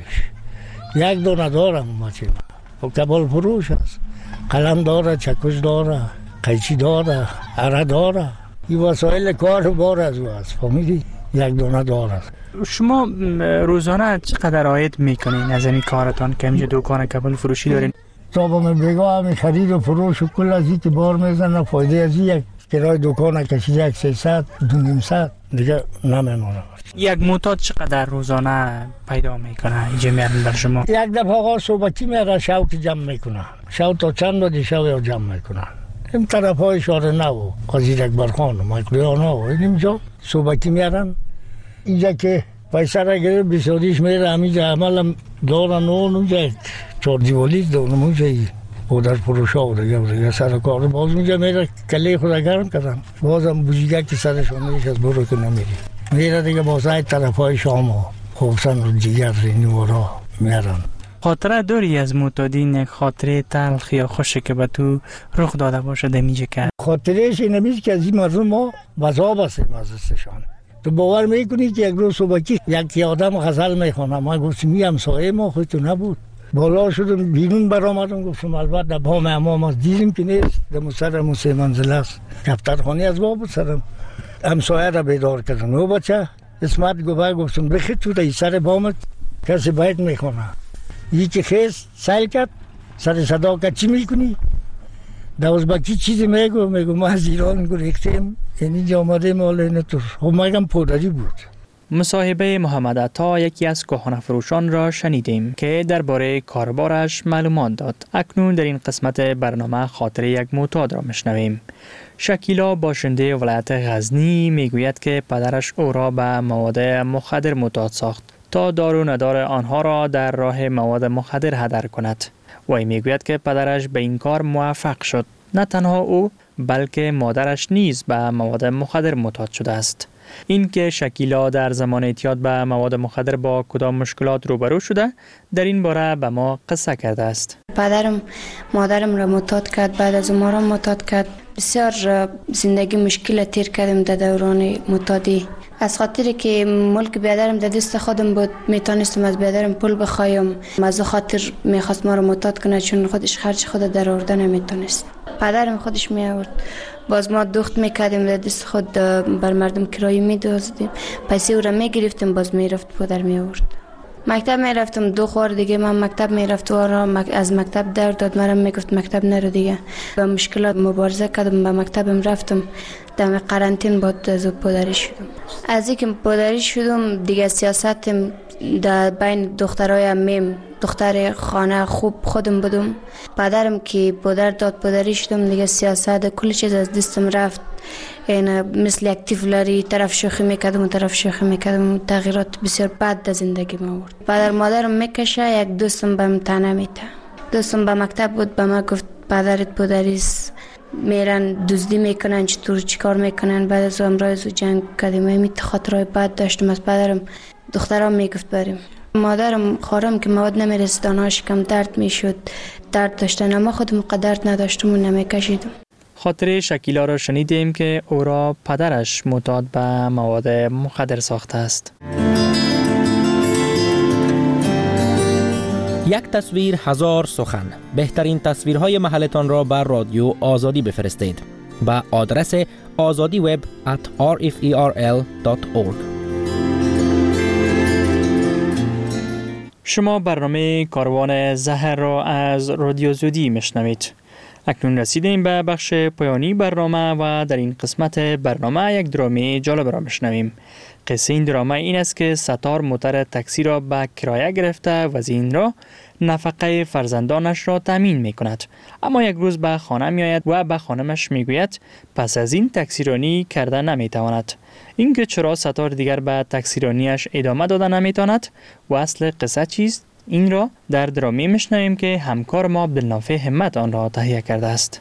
یک دانه دارم بچه ما کبال فروش است قلم داره چکش داره قیچی داره عره داره این وسایل کار بار از او است فهمیدی یک دانه داره. شما روزانه چقدر عاید میکنین از این کارتان که همینجا دکان کبال فروشی دارین؟ تا با من بگاه همین خرید و فروش و کل از این که بار میزنه فایده از این یک کرای دکان کشید 300 200 دیگه نمیمونه. یک معتاد چقدر روزانه پیدا میکنه اینجا میارن بر شما؟ یک دفعه آقا صحبتی میاره شو که جمع میکنه شو تا چند بودی شو یا جمع میکنه این طرف های شاره نو قاضی اکبرخان و مایکلیانا و اینجا صحبتی میارن اینجا که پیسه را گره بسیاریش میره همینجا عمل دارن اونجا چار دیوالی دارن اونجا بودر پروش ها و دیگه سر کار باز اونجا میره کله خدا گرم کردن بازم بوجیگه که سرشان نیش از برو که نمیری میره دیگه بازای طرف های شام و خوبسن و دیگر رینورا میرن. خاطره داری از معتادین یک خاطره تلخ یا خوشی که به تو رخ داده باشه دمیجه کرد؟ خاطرهش اینه که از این مردم ما وضا بستیم از استشان. تو باور میکنی که یک روز صبحی یک آدم غزل میخونه ما گفتم می همسایه ما خودتو نبود بالا شدم بیرون برآمدم گفتم البته بام امام از دیدیم که نیست در سر موسی منزل است دفترخانه از باب سرم همسایه را بیدار کردم او بچه اسمت گفتم بخید تو در سر بامت کسی باید میخونه یکی خیست سیل کرد سر صدا کرد چی میکنی؟ در ازبکی چیزی میگو ما از ایران گریختیم اینجا آمده مال نتور خب مگم پودری بود. مصاحبه محمد عطا یکی از کهنه فروشان را شنیدیم که درباره کاربارش معلومات داد. اکنون در این قسمت برنامه خاطره یک معتاد را میشنویم. شکیلا باشنده ولایت غزنی میگوید که پدرش او را به مواد مخدر معتاد ساخت تا دار و ندار آنها را در راه مواد مخدر هدر کند. وی میگوید که پدرش به این کار موفق شد. نه تنها او بلکه مادرش نیز به مواد مخدر معتاد شده است. این که شکیلا در زمان اعتیاد به مواد مخدر با کدام مشکلات روبرو شده در این باره به ما قصه کرده است. پدرم مادرم را معتاد کرد، بعد از ما را معتاد کرد. بسیار زندگی مشکل تیر کردم در دوران معتادی. از خاطر که ملک بیادرم در دست خودم بود میتونستم از بیادرم پول بخوایم، از خاطر میخواست ما را معتاد کنه چون خودش خرج خود در آورده نمیتونست. پدرم خودش می آورد، باز ما دوخت میکردیم در دست خود بر مردم کرایه میدوزدیم، پیسه او را میگرفتیم باز میرفت پدر می آورد. مکتب میرفتم 2 خور دیگه من مکتب میرفت و از مکتب در داد مرا میگفت مکتب نرو دیگه. با مشکلات مبارزه کردم، به مکتبم رفتم، دم قرنطین بود از پدری شدم. از اینکه پدری شدم دیگه سیاستم در بین دخترای میم دختر خانه خوب خودم بودم. پدرم که پدر داد پدری شدم دیگه سیاست کل چیز از دستم رفت. این مثل یک طفلاری طرف شوخی میکردم و طرف شوخی میکردم، تغییرات بسیار بد در زندگی ما آورد. پدر مادرم میکشه، یک دوستم بهم تنه میته. دوستم به مکتب بود، به ما گفت پدرت پدریست، میرن دزدی میکنن، چیکار میکنن. بعد از امروز جنگ کردیم، همین خاطرای بد داشتم از پدرم. دخترام میگفت بریم مادرم خارم که مواد نمیرسید، آنها شکم درد میشد، درد داشتن، اما خودم قدرت نداشتم و نمیکشیدم. خاطر شکیلا را شنیدیم که او را پدرش معتاد به مواد مخدر ساخته است. یک تصویر هزار سخن. بهترین تصویرهای محلتان را بر رادیو آزادی بفرستید به آدرس azadiweb@rferl.org. شما برنامه کاروان زهر را از رادیو زودی میشنوید. اکنون رسیدیم به بخش پایانی برنامه و در این قسمت برنامه یک درامه جالب را میشنویم. قصه این درامه این است که ستار موتر تاکسی را به کرایه گرفته و از این را نفقه فرزندانش را تامین می کند. اما یک روز به خانه می آید و به خانمش می گوید پس از این تاکسیرانی کرده نمی تواند. اینکه چرا ستار دیگر به تاکسیرانیش ادامه داده نمی تواند و اصل قصه چیست؟ این را در درامه میشنویم که همکار ما عبدالنافع همت آن را تهیه کرده است.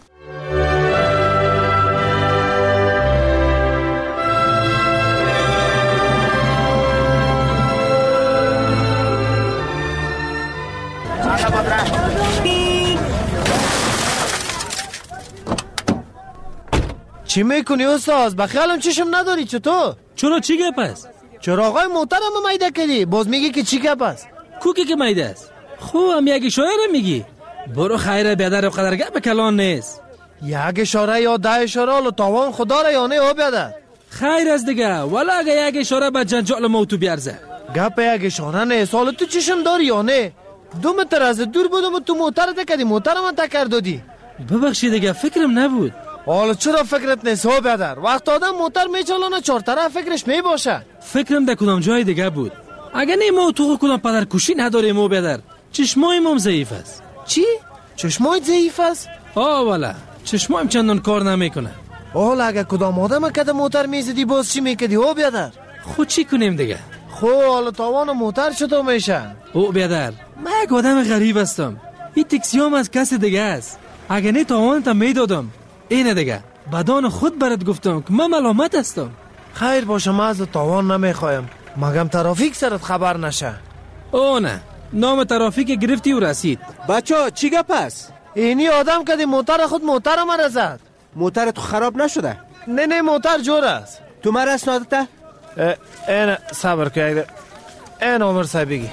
چی میکنی استاد؟ بخیالم چشم نداری چطور؟ چرا چی گپ است؟ چراغای موترم میده کردی، باز میگی که چی گپ است؟ کوکی که میده است. خوب هم یک اشاره میگی. برو خیره بیادر قدر گپ کلان نیست. یک اشاره یا 10 اشاره و تاوان خدا را یا نه او بیادر؟ خیر است دیگه، ولی اگه یک اشاره به جنجال موتو بیارزه. گپ یک اشاره نیست، حالا تو چشم داری یا نه؟ 2 متر از دور بودم و تو موتر تکردی، موترم تکر دادی. ببخشید دیگه، فکرم نبود. حالا چرا فکرت نیست ها بیادر؟ وقت آدم موتر میچلانه 4 طرف فکرش میباشه. فکرم در کدام جای دیگه بود. اگه نه ما تو کدام پدر کشی نداریم او بیادر. چشمایم هم ضعیف است. چی؟ چشمای ضعیف است؟ والا چشمایم چندان کار نمیکنه. حالا اگه کدام آدم کده موتر میزدی باز چی میکردی او بیادر؟ خود چی کنیم دیگه؟ حالا تاوان موتر چطور میشه؟ او بیادر، من یک آدم غریب هستم. این تاکسیام از کس دیگه است. اگه نه تاوانت میدادم. اینه دیگه، بدان خود برات گفتم که من ملامت هستم. خیر باشه، من از تاوان نمیخوایم، مگم ترافیک سرت خبر نشه. او نه، نام ترافیک گرفتی و رسید. بچه چی گپ است؟ اینی آدم که دی موتر خود موتر مرا زد. موتر تو خراب نشده؟ نه موتر جور است. تو مرا اسنادته؟ این صبر که این عمر صاحب بگی.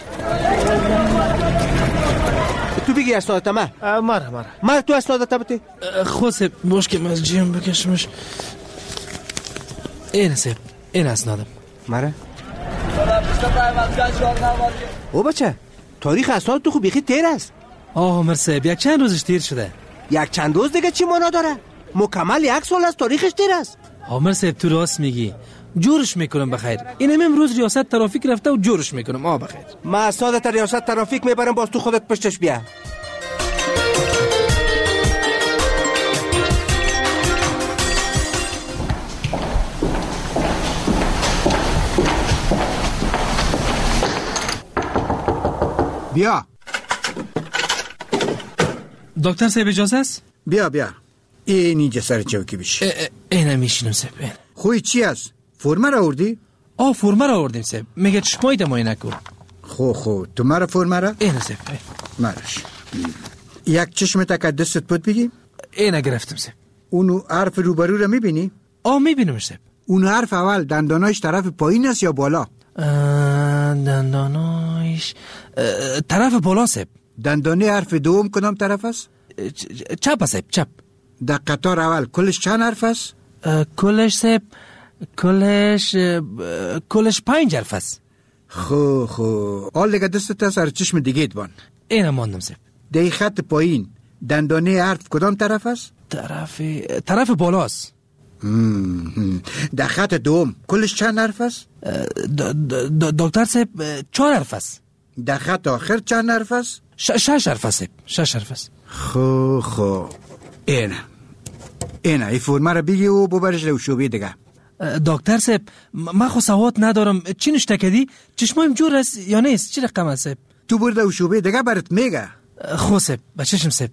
تو بگی اسنادته مر تو اسنادته بتی؟ خوصب باش که من از جیم بکشمش. این سب، این اسنادم مره. او بچه، تاریخ اسناد تو خوب بیخی تیر است. عمر صاحب یک چند روزش تیر شده. یک چند روز دیگه چی معنا داره؟ مکمل 1 سال از تاریخش تیر است. عمر صاحب تو راست میگی، جورش میکنم بخیر. اینم امروز ریاست ترافیک رفته و جورش میکنم. بخیر ما اسنادت ریاست ترافیک میبرم، باز تو خودت پشتش بیا. بیا. دکتر صاحب اجازه است؟ بیا اینجا سر چوکی بیش. اینه میشینم صاحب. خوی چی است؟ فرمه را آوردی؟ فرمه را آوردیم صاحب. میگه چشمایی دمایی نکن. خو تو مرا فرمه را؟ اینه صاحب. مرش یک چشم تک دستت بود بگی؟ اینه گرفتم صاحب. اونو حرف روبرو را میبینی؟ میبینم صاحب. اونو حرف اول دندانایش طرف پایین است یا بالا؟ دندانایش طرف بالا صاحب. دندانه حرف دوم کدام طرف است؟ چپ صاحب، چپ. در قطار اول کلش چند حرف است؟ کلش صاحب، کلش 5 حرف است. خو حال دیگه دستت سر چشم دیگه بان. اینم ماندم صاحب. در خط پایین دندانه حرف کدام طرف است؟ طرف بالاست. در خط دوم کلش چند حرف است؟ دکتر صاحب 4 حرف است. در خط آخر چند حرف است؟ 6 حرف است. 6 حرف است. خو اینه ای فرمه را بگی و ببرش لو شوبه دیگه. دکتر صاحب من خو سواد ندارم، چی نشته کدی؟ چشمایم جور است یا نیست؟ چی رقم است صاحب؟ تو برده و شوبه دیگه برات میگه. خو صاحب بچشم صاحب.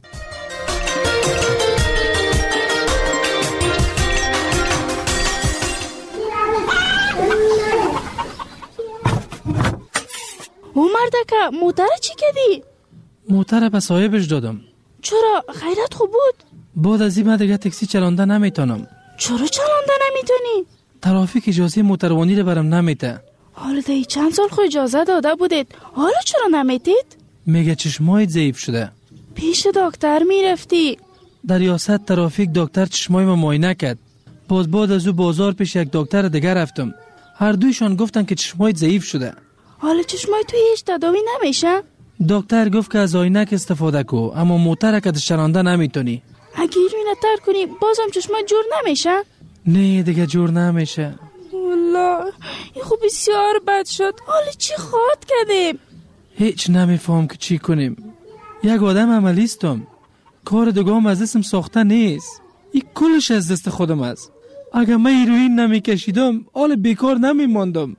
او مردکه موتر چی کردی؟ موتر به صاحبش دادم. چرا؟ خیرت خوب بود؟ بعد از این دیگه تاکسی چلاندن نمیتونم. چرا چلاندن نمیتونی؟ ترافیک اجازه موتروانی رو برام نمیده. حالا دی چند سال خو اجازه داده بودید، حالا چرا نمیتید؟ میگه چشمایت ضعیف شده. پیش دکتر میرفتی؟ در ریاست ترافیک دکتر چشمای ما معاینه کرد. بعد از او بازار پیش یک دکتر دیگه رفتم. هر دویشان گفتن که چشمایت ضعیف شده. حالا چشمای توی هیچ تداوی نمیشه؟ دکتر گفت که از عینک استفاده کو، اما موتر که چلانده نمیتونی. اگه اینو تر کنی بازم چشمای جور نمیشه؟ نه دیگه جور نمیشه. والله این خوب بسیار بد شد. حالا چی خواهد کردیم؟ هیچ نمیفهم که چی کنیم. یک آدم عملیستم. کار دگام از دستم ساخته نیست. این کلش از دست خودم است. اگه من هیروئین نمیکشیدم حال بیکار نمیماندم.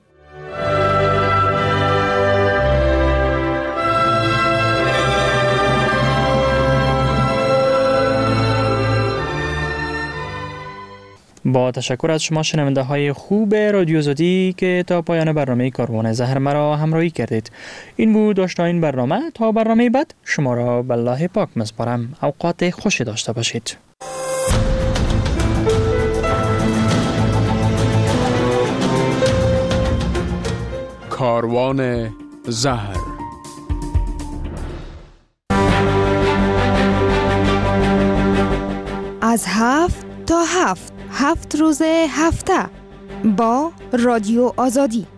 با تشکر از شما شنونده های خوب رادیو آزادی که تا پایان برنامه کاروان زهر مرا همراهی کردید. این بود آشنا این برنامه. تا برنامه بعد شما را به الله پاک میسپارم. اوقات خوشی داشته باشید. کاروان زهر. از 7 تا 7 روز هفته با رادیو آزادی.